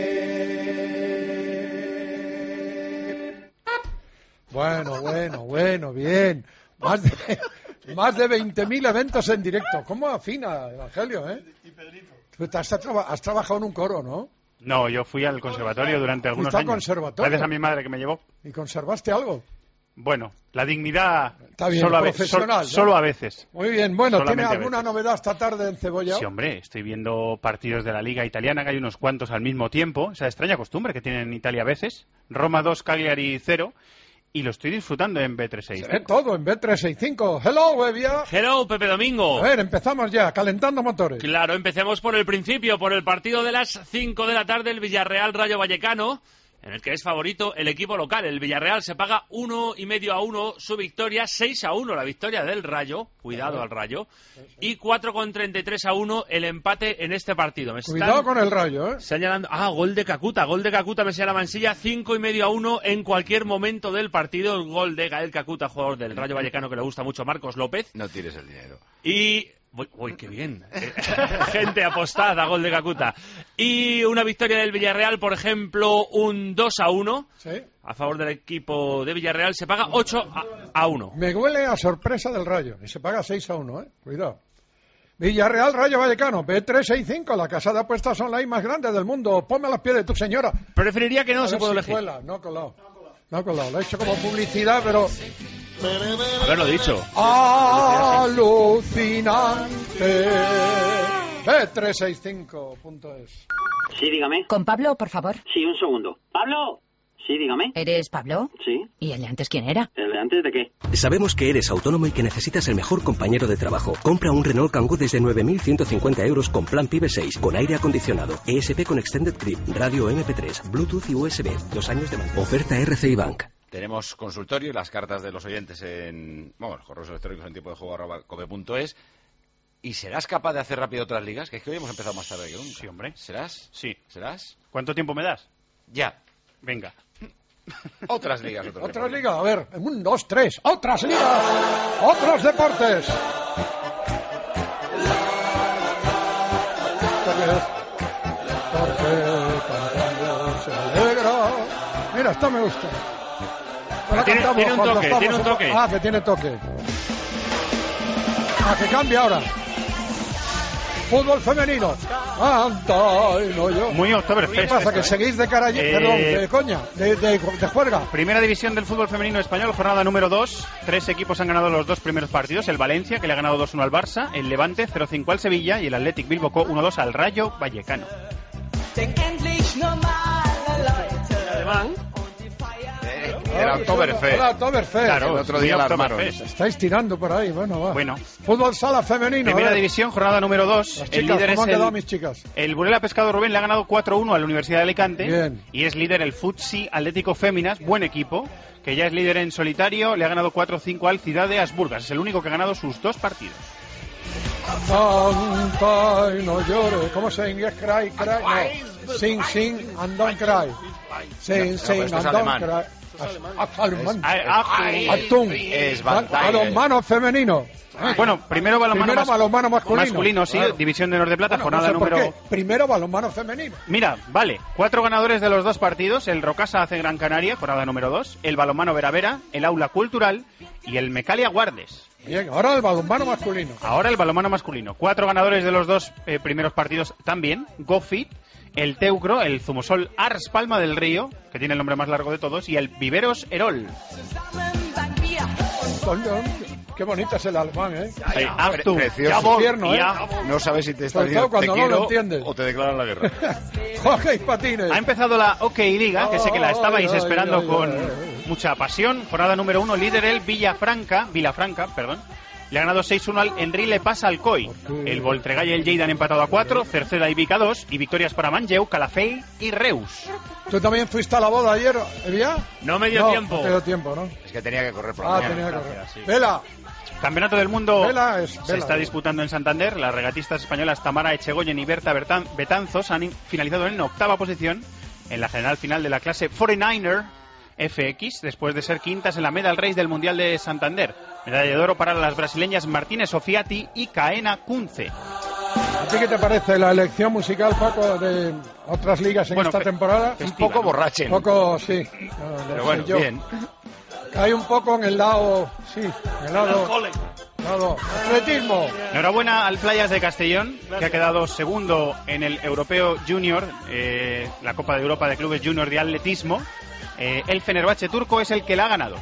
Bueno, bien. Más de 20.000 eventos en directo. ¿Cómo afina, Evangelio, Y Pedrito. Tú has trabajado en un coro, ¿no? No, yo fui al conservatorio durante algunos ¿Fuiste al años. conservatorio? Gracias a mi madre que me llevó. ¿Y conservaste algo? Bueno, la dignidad Está bien, solo, profesional, ¿no? solo a veces. Muy bien, bueno, ¿tiene Solamente a alguna veces. novedad esta tarde en Cebolla? Sí, hombre, estoy viendo partidos de la Liga Italiana, que hay unos cuantos al mismo tiempo. Esa extraña costumbre que tienen en Italia a veces. Roma 2, Cagliari 0. Y lo estoy disfrutando en B365. Se ve todo en B365. Hello, Evia. Hello, Pepe Domingo. A ver, empezamos ya, calentando motores. Claro, empecemos por el principio, por el partido de las 5 de la tarde, el Villarreal Rayo Vallecano, en el que es favorito el equipo local. El Villarreal se paga 1,5-1 su victoria, 6-1 la victoria del Rayo, cuidado al Rayo, y 4,33-1 el empate en este partido. Cuidado con el Rayo, ¿eh? Señalando, gol de Kakuta, me señala Mansilla, 5,5-1 en cualquier momento del partido, el gol de Gael Kakuta, jugador del Rayo Vallecano que le gusta mucho a Marcos López. No tires el dinero. Y... Uy, qué bien. Gente apostada, gol de Kakuta. Y una victoria del Villarreal, por ejemplo, un 2-1. ¿Sí? A favor del equipo de Villarreal se paga 8-1. Me huele a sorpresa del Rayo. Y se paga 6-1, ¿eh? Cuidado. Villarreal, Rayo Vallecano, B365, la casa de apuestas online más grande del mundo. Ponme a los pies de tu señora. Preferiría que no se pueda elegir. Cuela. No colado. Lo he hecho como publicidad, pero... Haberlo dicho. Alucinante. B365.es. Sí, dígame. ¿Con Pablo, por favor? Sí, un segundo. ¡Pablo! Sí, dígame. ¿Eres Pablo? Sí. ¿Y el de antes quién era? ¿El de antes de qué? Sabemos que eres autónomo y que necesitas el mejor compañero de trabajo. Compra un Renault Kangoo desde 9.150 euros con plan PIB 6, con aire acondicionado, ESP con Extended Grip, radio MP3, Bluetooth y USB, 2 años de mantenimiento. Oferta RCI Bank. Tenemos consultorio y las cartas de los oyentes en... Bueno, los correos electrónicos en tiempo de juego @cope.es. ¿Y serás capaz de hacer rápido otras ligas? Que es que hoy hemos empezado más tarde que nunca. Sí, hombre. ¿Serás? Sí. ¿Serás? ¿Cuánto tiempo me das? Ya. Venga. Otras ligas. Otras ligas, a ver. 1, 2, 3. Otras ligas. Otros deportes. Porque cantando se alegra. Mira, esta me gusta. Tiene un toque. Ah, que tiene toque. Ah, que cambia ahora. Fútbol femenino. Anda, no yo. Muy Oktoberfest. ¿Qué pasa? esto, Que seguís de cara allí, perdón, de coña, de juerga. Primera división del fútbol femenino español, jornada número 2. 3 equipos han ganado los 2 primeros partidos. El Valencia, que le ha ganado 2-1 al Barça. El Levante, 0-5 al Sevilla. Y el Athletic Bilbao, 1-2 al Rayo Vallecano. Alemán. Era Oktoberfest. Era Oktoberfest. Claro, el otro día la armaron. Estáis tirando por ahí, bueno, va. Bueno. Fútbol sala femenino. Primera división, jornada número 2. Las El chicas, líder ¿cómo han es quedado mis chicas? el Burela Pescado Rubén, le ha ganado 4-1 a la Universidad de Alicante. Bien. Y es líder el Futsi Atlético Féminas, buen equipo, que ya es líder en solitario, le ha ganado 4-5 al Ciudad de Asburgas. Es el único que ha ganado sus 2 partidos. Canta y no llore. ¿Cómo se inglés? Cry. No. Sing, and don't cry. Sing, and don't cry. Actum. Balonmano femenino. Bueno, primero balonmano masculino, sí, División de Honor de Plata, jornada número... Primero balonmano femenino. Mira, vale, 4 ganadores de los 2 partidos. El Rocasa hace Gran Canaria, jornada número 2. El balonmano Vera, el Aula Cultural y el Mecalia Guardes. Bien, ahora el balonmano masculino. Ahora el balonmano masculino. 4 ganadores de los 2 primeros partidos también. GoFit, el Teucro, el Zumosol Ars Palma del Río, que tiene el nombre más largo de todos, y el Viveros Erol. Qué bonito es el alemán, ¿eh? Sí, precioso. Infierno, ¿eh? No sabes si te está diciendo te quiero o te declaran la guerra. Hockey patines. Ha empezado la OK Liga, que sé que la estabais esperando con mucha pasión. Jornada número 1, líder el Vilafranca, le ha ganado 6-1 al Henry Le Pas Alcoy. El Voltregà y el Lleida han empatado a 4, Cerceda y Vic a 2, y victorias para Manlleu, Calafell y Reus. ¿Tú también fuiste a la boda ayer, Evia? No me dio tiempo. No te dio tiempo, ¿no? Es que tenía que correr por la mañana. Tenía que correr. Gracias, sí. Vela. Campeonato del Mundo se está disputando en Santander. Las regatistas españolas Tamara Echegoyen y Berta Betanzos han finalizado en 8ª posición en la general final de la clase 49er FX, después de ser quintas en la Medal Race del Mundial de Santander. Medalla de oro para las brasileñas Martínez Sofiati y Caena Kunze. ¿A ti qué te parece la elección musical, Paco, de otras ligas en esta temporada? Un poco borrachen. Un poco, sí. Pero bueno, bien. Hay un poco en el lado, en el lado atletismo. Enhorabuena al Playas de Castellón, que ha quedado segundo en el Europeo Junior, la Copa de Europa de Clubes Junior de Atletismo. El Fenerbahce turco es el que la ha ganado.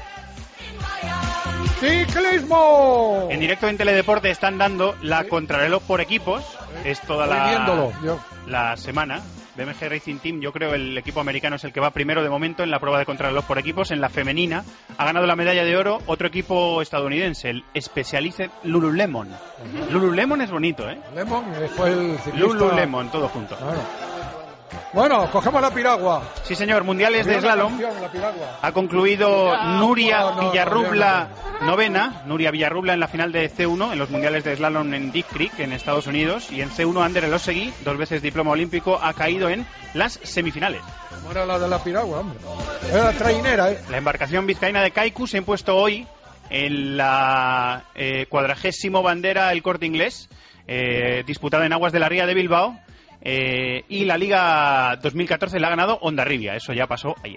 ¡Ciclismo! En directo en Teledeporte están dando la contrarreloj por equipos. Es toda la semana. BMG Racing Team, yo creo el equipo americano es el que va primero de momento en la prueba de contrarreloj por equipos. En la femenina ha ganado la medalla de oro otro equipo estadounidense, el Specialized Lululemon. Lululemon es bonito, ¿eh? Lemon, después el ciclista... Lululemon, todo junto. Bueno, cogemos la piragua. Sí, señor, mundiales de slalom. Ha concluido Nuria Villarrubla novena. Nuria Villarrubla en la final de C1 en los mundiales de slalom en Deep Creek, en Estados Unidos. Y en C1, Ander Elosegui, 2 veces diploma olímpico, ha caído en las semifinales. ¿Cómo era la de la piragua, hombre? Era la trainera, ¿eh? La embarcación vizcaína de Kaiku se ha impuesto hoy en la 40ª bandera El Corte Inglés, disputada en aguas de la Ría de Bilbao. Y la Liga 2014 la ha ganado Hondarribia. Eso ya pasó ayer.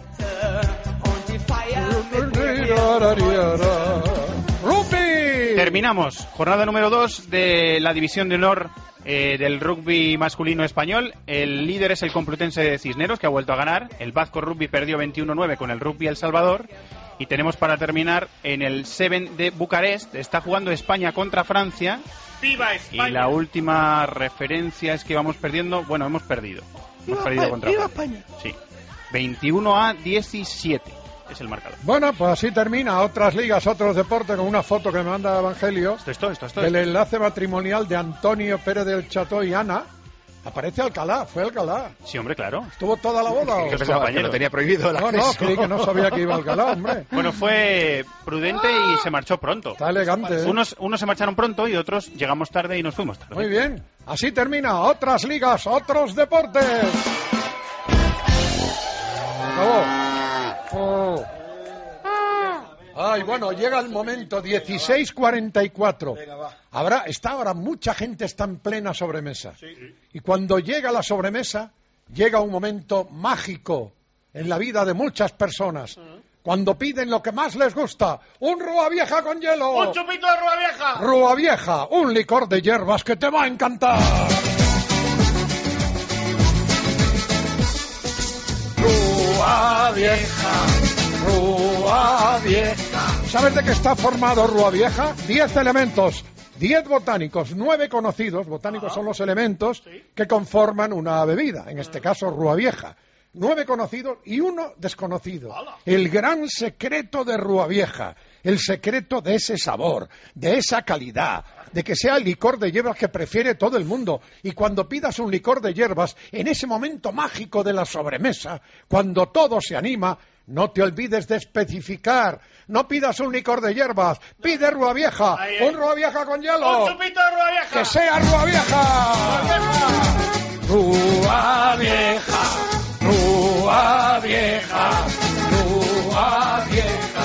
Terminamos. Jornada número 2 de la División de Honor del rugby masculino español. El líder es el Complutense de Cisneros, que ha vuelto a ganar. El Vasco Rugby perdió 21-9 con el Rugby El Salvador. Y tenemos para terminar en el Seven de Bucarest. Está jugando España contra Francia. ¡Viva España! Y la última referencia es que vamos perdiendo. Bueno, hemos perdido. Hemos perdido contra Francia. Sí. 21-17 es el marcador. Bueno, pues así termina. Otras ligas, otros deportes, con una foto que me manda Evangelio. Esto. El enlace matrimonial de Antonio Pérez del Chateau y Ana. Aparece Alcalá, fue Alcalá. Sí, hombre, claro. ¿Estuvo toda la boda? Que lo tenía prohibido el acceso. No, creí que no sabía que iba Alcalá, hombre. Bueno, fue prudente y se marchó pronto. Está elegante, ¿eh? Unos se marcharon pronto y otros llegamos tarde y nos fuimos tarde. Muy bien. Así termina. Otras ligas, otros deportes. Acabó. Ay, bueno, llega el momento, 16:44. Está ahora mucha gente está en plena sobremesa. Sí. Y cuando llega la sobremesa, llega un momento mágico en la vida de muchas personas. Cuando piden lo que más les gusta, un Rúa Vieja con hielo. ¡Un chupito de Rúa Vieja! Rúa Vieja, un licor de hierbas que te va a encantar. Rúa Vieja. Rúa Vieja. ¿Sabes de qué está formado Rúa Vieja? 10 elementos, 10 botánicos, 9 conocidos. Botánicos son los elementos que conforman una bebida, en este caso Rúa Vieja. 9 conocidos y 1 desconocido. El gran secreto de Rúa Vieja, el secreto de ese sabor, de esa calidad, de que sea el licor de hierbas que prefiere todo el mundo. Y cuando pidas un licor de hierbas, en ese momento mágico de la sobremesa, cuando todo se anima, no te olvides de especificar. No pidas un licor de hierbas, pide Rúa Vieja. Un Rúa Vieja con hielo. ¡Un chupito de Rúa Vieja! ¡Que sea Rúa Vieja! Rúa Vieja, Rúa Vieja, Rúa Vieja.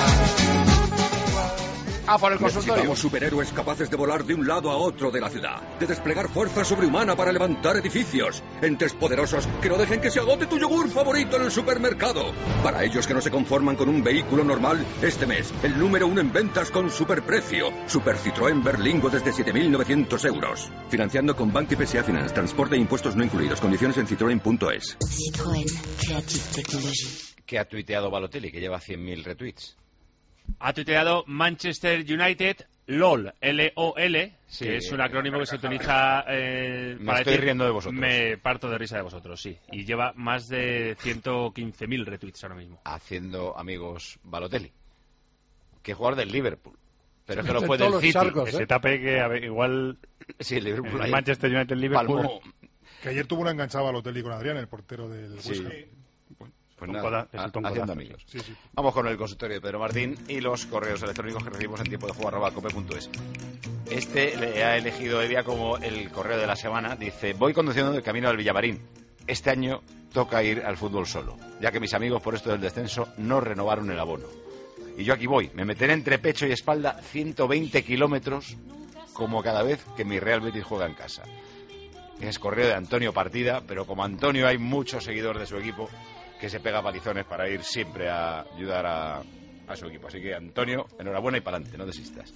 Por el consultorio. Necesitamos superhéroes capaces de volar de un lado a otro de la ciudad, de desplegar fuerza sobrehumana para levantar edificios, entes poderosos que no dejen que se agote tu yogur favorito en el supermercado. Para ellos que no se conforman con un vehículo normal, este mes, el número 1 en ventas con superprecio. Super Citroën Berlingo desde 7.900 euros. Financiando con Bank y PSA Finance. Transporte e impuestos no incluidos. Condiciones en citroen.es. Citroën Creative Technology. ¿Qué ha tuiteado Balotelli, que lleva 100.000 retweets? Ha tuiteado Manchester United LOL, L-O-L, que es un acrónimo que se utiliza para estoy riendo de vosotros. Me parto de risa de vosotros, sí. Y lleva más de 115.000 retweets ahora mismo. Haciendo amigos Balotelli, que es jugador del Liverpool. Pero es que lo puede el City. Que se tape que igual... Sí, el Liverpool. El Manchester United Liverpool. Que ayer tuvo una enganchada Balotelli con Adrián, el portero del West Ham. Pues nada, haciendo amigos. Sí. Vamos con el consultorio de Pedro Martín y los correos electrónicos que recibimos en tiempo de juego @cope.es. Este le ha elegido Evia como el correo de la semana. Dice: voy conduciendo de camino al Villamarín. Este año toca ir al fútbol solo, ya que mis amigos por esto del descenso no renovaron el abono. Y yo aquí voy, me meteré entre pecho y espalda 120 kilómetros como cada vez que mi Real Betis juega en casa. Es correo de Antonio Partida, pero como Antonio hay muchos seguidores de su equipo que se pega palizones para ir siempre a ayudar a su equipo. Así que, Antonio, enhorabuena y para adelante, no desistas.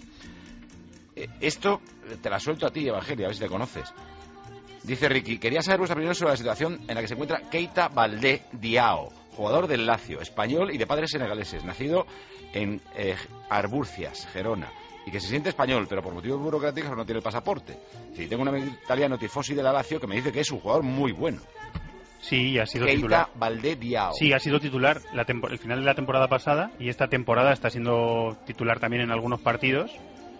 Esto te la suelto a ti, Evangelio, a ver si te conoces. Dice Ricky: quería saber vuestra opinión sobre la situación en la que se encuentra Keita Baldé Diao, jugador del Lazio, español y de padres senegaleses, nacido en Arburcias, Gerona, y que se siente español, pero por motivos burocráticos no tiene el pasaporte. Sí, tengo un amigo italiano, tifosi de la Lazio, que me dice que es un jugador muy bueno. Sí, ha sido Keita titular. Baldé Diao. Sí, ha sido titular el final de la temporada pasada, y esta temporada está siendo titular también en algunos partidos.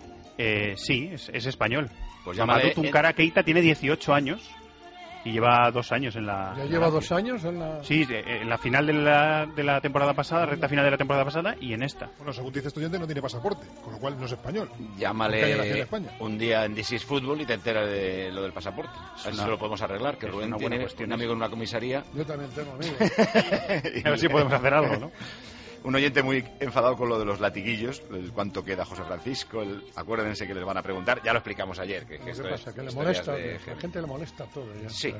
Sí, es español. Pues Mamadou Tunkara Keita tiene 18 años y lleva 2 años en la... ¿Ya lleva 2 años en la...? Sí, en la final de la temporada pasada, recta final de la temporada pasada, y en esta. Bueno, según dice estudiante, no tiene pasaporte, con lo cual no es español. Llámale un día en This is Football y te enteras de lo del pasaporte. A ver si lo podemos arreglar, que Rubén tiene un amigo en una comisaría. Yo también tengo amigos. A ver si podemos hacer algo, ¿no? Un oyente muy enfadado con lo de los latiguillos, el cuánto queda José Francisco, acuérdense que les van a preguntar, ya lo explicamos ayer. ¿Qué pasa? Que le molesta, la gente le molesta todo ya. Sí.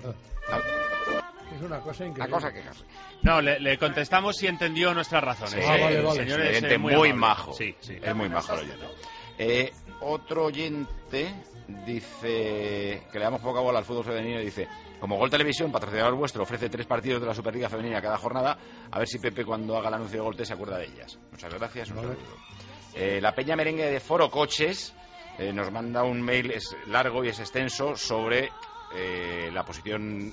Es una cosa increíble. La cosa quejarse. No, le contestamos si entendió nuestras razones. Sí, vale. El señor es oyente muy majo. Sí. Es muy majo el oyente. Otro oyente dice que le damos poca bola al fútbol femenino y dice: como Gol Televisión, patrocinador vuestro, ofrece 3 partidos de la Superliga Femenina cada jornada, a ver si Pepe, cuando haga el anuncio de Golte, se acuerda de ellas. Muchas gracias. Un saludo. La Peña Merengue de Foro Coches nos manda un mail, es largo y es extenso, sobre la posición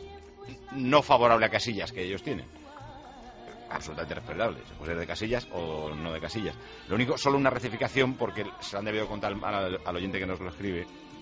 no favorable a Casillas que ellos tienen. Absolutamente respetable, se puede ser de Casillas o no de Casillas. Lo único, solo una rectificación, porque se han debido contar al oyente que nos lo escribe.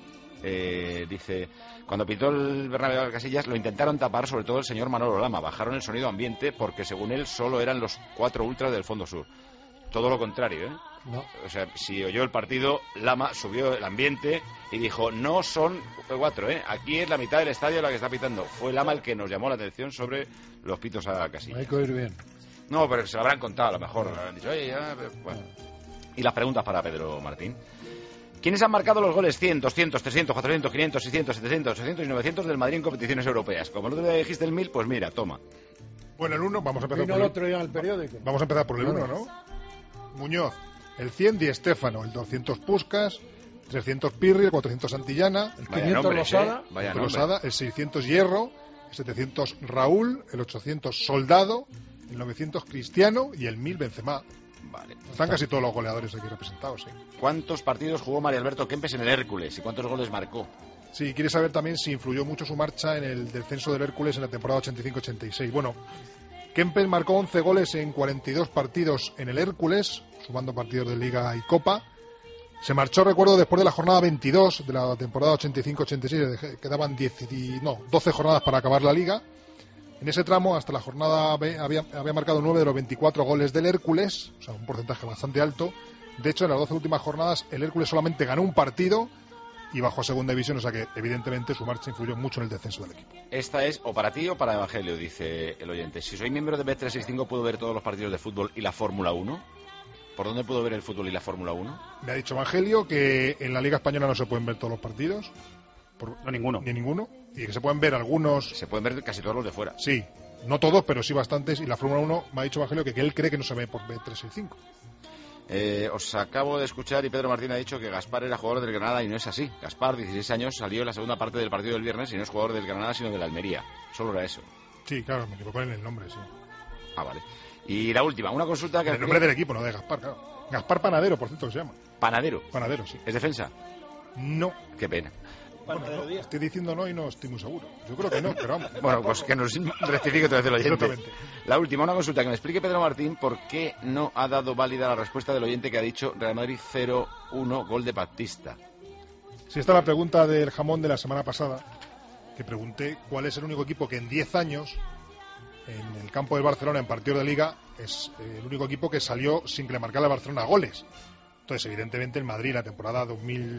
Dice: cuando pitó el Bernabéu de Casillas lo intentaron tapar, sobre todo el señor Manolo Lama. Bajaron el sonido ambiente porque, según él, solo eran los 4 ultras del fondo sur. Todo lo contrario, ¿eh? No. O sea, si oyó el partido, Lama subió el ambiente y dijo: no son 4, ¿eh? Aquí es la mitad del estadio la que está pitando. Fue Lama el que nos llamó la atención sobre los pitos a Casillas. Hay que oír bien. No, pero se lo habrán contado, a lo mejor. Habrán dicho: oye, ya... Bueno. Y las preguntas para Pedro Martín. ¿Quiénes han marcado los goles 100, 200, 300, 400, 500, 600, 700, 800 y 900 del Madrid en competiciones europeas? Como el otro día dijiste el 1000, pues mira, toma. Bueno, el 1, vamos a empezar por el otro día en el periódico. Vamos a empezar por el 1, ¿no? Muñoz, el 100 Di Stéfano, el 200 Puskás, 300 Pirri, el 400 Santillana, el 500 Losada, el 600 Hierro, el 700 Raúl, el 800 Soldado, el 900 Cristiano y el 1000 Benzema. Vale. Están casi todos los goleadores aquí representados, sí. ¿Cuántos partidos jugó Mario Alberto Kempes en el Hércules y cuántos goles marcó? Sí, quiere saber también si influyó mucho su marcha en el descenso del Hércules en la temporada 85-86. Bueno, Kempes marcó 11 goles en 42 partidos en el Hércules, sumando partidos de Liga y Copa. Se marchó, recuerdo, después de la jornada 22 de la temporada 85-86, quedaban 12 jornadas para acabar la Liga. En ese tramo, hasta la jornada B, había marcado 9 de los 24 goles del Hércules, o sea, un porcentaje bastante alto. De hecho, en las 12 últimas jornadas, el Hércules solamente ganó un partido y bajó a segunda división, o sea que, evidentemente, su marcha influyó mucho en el descenso del equipo. Esta es o para ti o para Evangelio, dice el oyente. Si soy miembro de Bet365, ¿puedo ver todos los partidos de fútbol y la Fórmula 1? ¿Por dónde puedo ver el fútbol y la Fórmula 1? Me ha dicho Evangelio que en la Liga Española no se pueden ver todos los partidos. No, ninguno. Ni ninguno. Y que se pueden ver algunos... Se pueden ver casi todos los de fuera. Sí, no todos, pero sí bastantes. Y la Fórmula 1 me ha dicho Evangelio que él cree que no se ve por Bet365. Os acabo de escuchar y Pedro Martín ha dicho que Gaspar era jugador del Granada y no es así. Gaspar, 16 años, salió en la segunda parte del partido del viernes y no es jugador del Granada sino del Almería. Solo era eso. Sí, claro, me equivoco en el nombre, sí. Ah, vale. Y la última, una consulta que... El nombre del equipo, no de Gaspar, claro. Gaspar Panadero, por cierto, que se llama. ¿Panadero? Panadero, sí. ¿Es defensa? No. Qué pena. Estoy diciendo no y no estoy muy seguro. Yo creo que no, pero vamos. Bueno, pues que nos rectifique otra vez el oyente. Exactamente. La última, una consulta, que me explique Pedro Martín por qué no ha dado válida la respuesta del oyente que ha dicho Real Madrid 0-1, gol de Baptista. Sí, esta es la pregunta del jamón de la semana pasada, que pregunté cuál es el único equipo que en 10 años, en el campo del Barcelona, en partidos de Liga, es el único equipo que salió sin que le marcara al Barcelona goles. Entonces, evidentemente, el Madrid, la temporada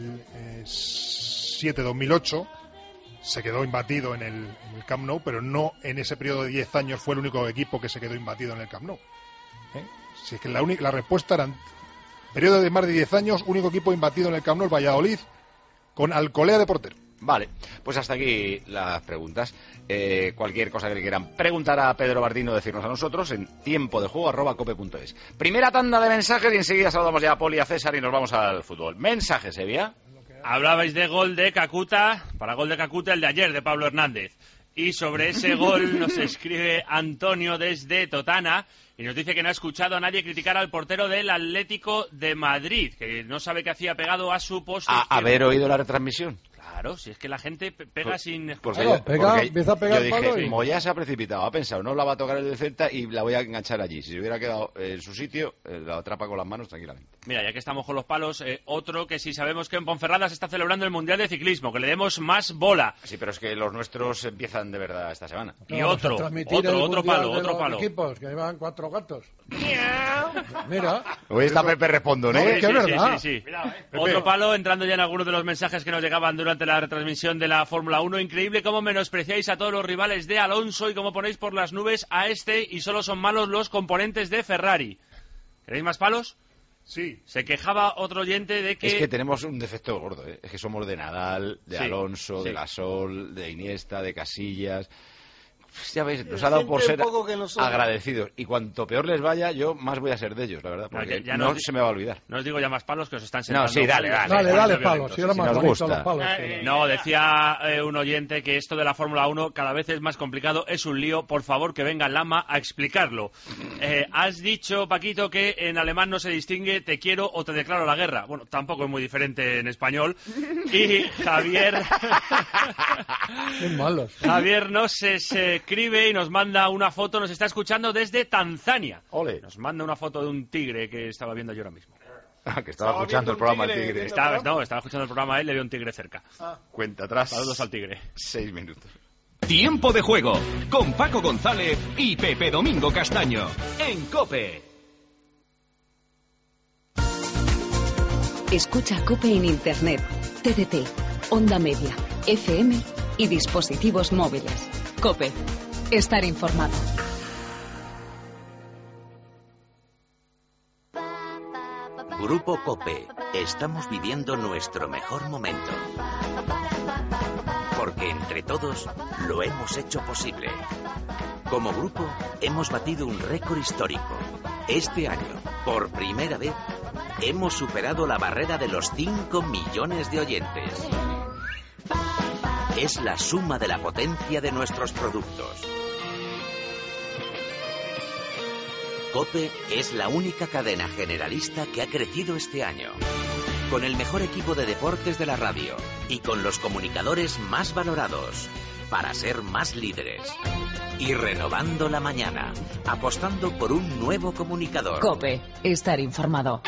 2007-2008, se quedó imbatido en el Camp Nou, pero no en ese periodo de 10 años fue el único equipo que se quedó imbatido en el Camp Nou. Si es que la respuesta era, periodo de más de 10 años, único equipo imbatido en el Camp Nou, el Valladolid, con Alcolea de portero. Vale, pues hasta aquí las preguntas. Cualquier cosa que le quieran preguntar a Pedro Martín o decirnos a nosotros en tiempodejuego@cope.es. Primera tanda de mensajes y enseguida saludamos ya a Poli y a César y nos vamos al fútbol. Mensajes, Sevilla. Hablabais de gol de Kakuta, para gol de Kakuta el de ayer de Pablo Hernández. Y sobre ese gol nos escribe Antonio desde Totana y nos dice que no ha escuchado a nadie criticar al portero del Atlético de Madrid, que no sabe qué hacía pegado a su poste. ¿Haber oído la retransmisión? Claro, si es que la gente pega sin Porque escuchar. empieza a pegar Moya se ha precipitado, ha pensado, no la va a tocar el del Celta y la voy a enganchar allí. Si se hubiera quedado en su sitio, la atrapa con las manos tranquilamente. Mira, ya que estamos con los palos, otro que si sabemos que en Ponferrada se está celebrando el Mundial de Ciclismo, que le demos más bola. Sí, pero es que los nuestros empiezan de verdad esta semana. Y otro palo. Equipos, que llevan 4 gatos. Mira. Hoy está Pepe Respondón, ¿eh? No, es que es verdad. Sí. Otro palo, entrando ya en algunos de los mensajes que nos llegaban durante la retransmisión de la Fórmula 1. Increíble cómo menospreciáis a todos los rivales de Alonso y cómo ponéis por las nubes a este y solo son malos los componentes de Ferrari. ¿Queréis más palos? Sí. Se quejaba otro oyente de que... Es que tenemos un defecto gordo, ¿eh? Es que somos de Nadal, de Alonso, de Gasol, de Iniesta, de Casillas... Pues ya veis, nos ha dado por ser agradecidos. Y cuanto peor les vaya, yo más voy a ser de ellos, la verdad, porque ya no se me va a olvidar. No os digo ya más palos que os están sentando. No, sí, dale palos. Si nos gusta. No, decía un oyente que esto de la Fórmula 1 cada vez es más complicado, es un lío. Por favor, que venga Lama a explicarlo. Has dicho, Paquito, que en alemán no se distingue te quiero o te declaro la guerra. Bueno, tampoco es muy diferente en español. Y Javier... Qué malos. Javier nos escribe y nos manda una foto, nos está escuchando desde Tanzania. Ole. Nos manda una foto de un tigre que estaba viendo yo ahora mismo. Que estaba escuchando el programa el tigre. Estaba escuchando el programa él, le vio un tigre cerca. Cuenta atrás. Saludos al tigre. 6 minutos. Tiempo de juego con Paco González y Pepe Domingo Castaño en COPE. Escucha COPE en Internet, TDT, Onda Media, FM y dispositivos móviles. COPE. Estar informado. Grupo COPE. Estamos viviendo nuestro mejor momento. Porque entre todos lo hemos hecho posible. Como grupo hemos batido un récord histórico. Este año, por primera vez, hemos superado la barrera de los 5 millones de oyentes. Es la suma de la potencia de nuestros productos. COPE es la única cadena generalista que ha crecido este año. Con el mejor equipo de deportes de la radio y con los comunicadores más valorados para ser más líderes. Y renovando la mañana, apostando por un nuevo comunicador. COPE. Estar informado.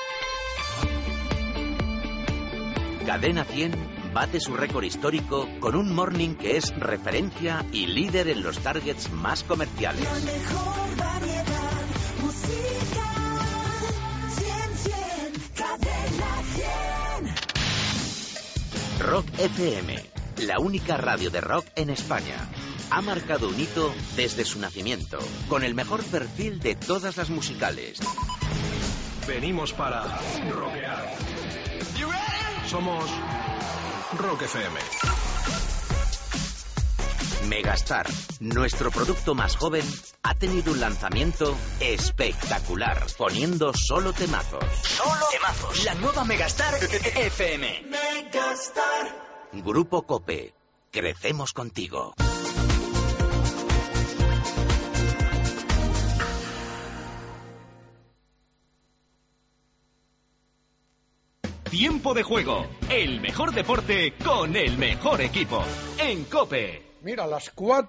Cadena 100 bate su récord histórico con un morning que es referencia y líder en los targets más comerciales. La mejor variedad musical. 100, Cadena 100. Rock FM, la única radio de rock en España. Ha marcado un hito desde su nacimiento, con el mejor perfil de todas las musicales. Venimos para rockear. Somos Rock FM. Megastar, nuestro producto más joven, ha tenido un lanzamiento espectacular, poniendo solo temazos. Solo temazos. La nueva Megastar FM. Megastar. Grupo COPE. Crecemos contigo. Tiempo de Juego, el mejor deporte con el mejor equipo. En COPE. Mira, las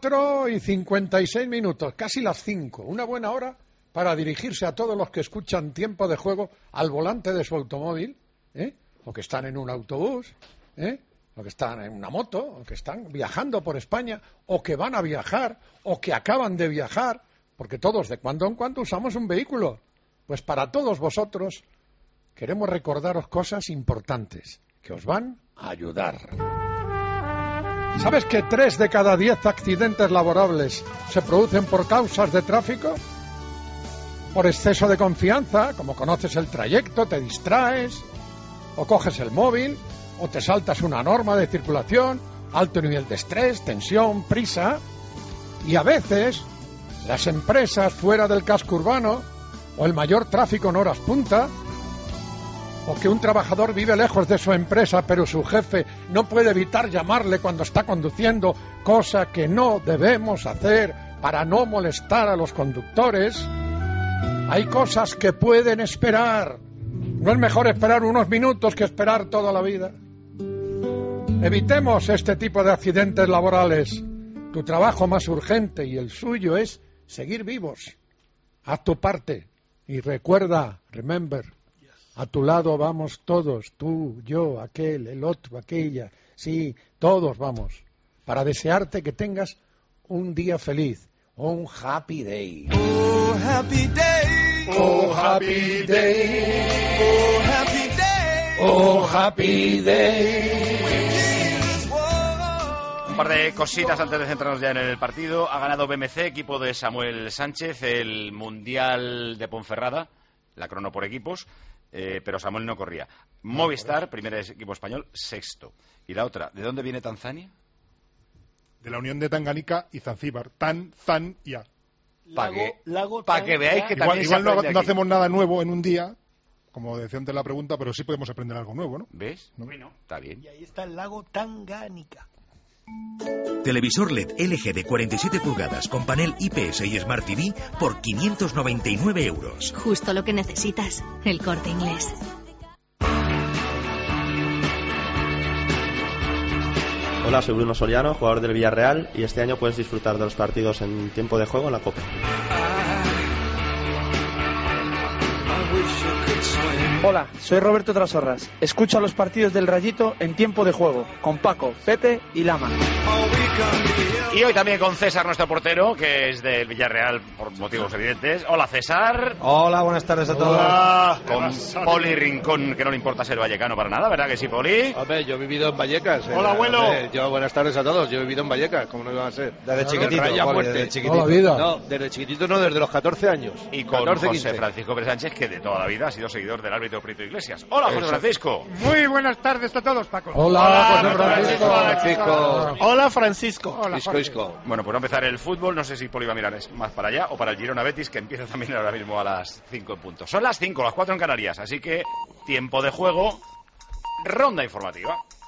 4:56, casi las 5. Una buena hora para dirigirse a todos los que escuchan Tiempo de Juego al volante de su automóvil, o que están en un autobús, o que están en una moto, o que están viajando por España, o que van a viajar, o que acaban de viajar, porque todos de cuando en cuando usamos un vehículo. Pues para todos vosotros queremos recordaros cosas importantes que os van a ayudar. ¿Sabes que 3 de cada 10 accidentes laborables se producen por causas de tráfico? Por exceso de confianza, como conoces el trayecto, te distraes, o coges el móvil, o te saltas una norma de circulación, alto nivel de estrés, tensión, prisa. Y a veces, las empresas fuera del casco urbano, o el mayor tráfico en horas punta, o que un trabajador vive lejos de su empresa, pero su jefe no puede evitar llamarle cuando está conduciendo, cosa que no debemos hacer para no molestar a los conductores. Hay cosas que pueden esperar. No es mejor esperar unos minutos que esperar toda la vida. Evitemos este tipo de accidentes laborales. Tu trabajo más urgente y el suyo es seguir vivos. Haz tu parte y recuerda, remember, a tu lado vamos todos, tú, yo, aquel, el otro, aquella, sí, todos vamos, para desearte que tengas un día feliz, un happy day. Oh, happy day. Oh, happy day. Oh, happy day. Oh, happy day. Un par de cositas antes de centrarnos ya en el partido. Ha ganado BMC, equipo de Samuel Sánchez, el Mundial de Ponferrada, la crono por equipos. Pero Samuel no corría. Movistar, primer equipo español, sexto. Y la otra, ¿de dónde viene Tanzania? De la unión de Tanganica y Zanzíbar. Tanzania. Para que veáis que también igual no hacemos nada nuevo en un día, como decía antes la pregunta, pero sí podemos aprender algo nuevo, ¿no? ¿Ves? Bueno, está bien. Y ahí está el lago Tanganica. Televisor LED LG de 47 pulgadas con panel IPS y Smart TV por 599 euros. Justo lo que necesitas. El Corte Inglés. Hola, soy Bruno Soriano, jugador del Villarreal, y este año puedes disfrutar de los partidos en tiempo de juego en la Copa. Hola, soy Roberto Trasorras. Escucha los partidos del Rayito en tiempo de juego, con Paco, Pepe y Lama. Y hoy también con César, nuestro portero, que es del Villarreal por motivos evidentes. Hola, César. Hola, buenas tardes a todos. Hola. Con Poli Rincón, que no le importa ser vallecano para nada, ¿verdad que sí, Poli? Hombre, yo he vivido en Vallecas. Hola, abuelo. Buenas tardes a todos. Yo he vivido en Vallecas, ¿cómo no iba a ser? Desde chiquitito. Desde chiquitito. Toda la vida. No, desde chiquitito no, desde los 14 años. Y con 14, José 15. Francisco Pérez Sánchez, que de toda la vida ha sido seguidor del árbitro Prieto Iglesias. Hola, José Francisco. Muy buenas tardes a todos, Paco. Hola, José Francisco. Hola, Francisco. Hola, Isco. Bueno, pues va a empezar el fútbol. No sé si Poli va a mirar más para allá o para el Girona Betis, que empieza también ahora mismo a las 5 en punto. Son las 5, las 4 en Canarias, así que tiempo de juego, ronda informativa.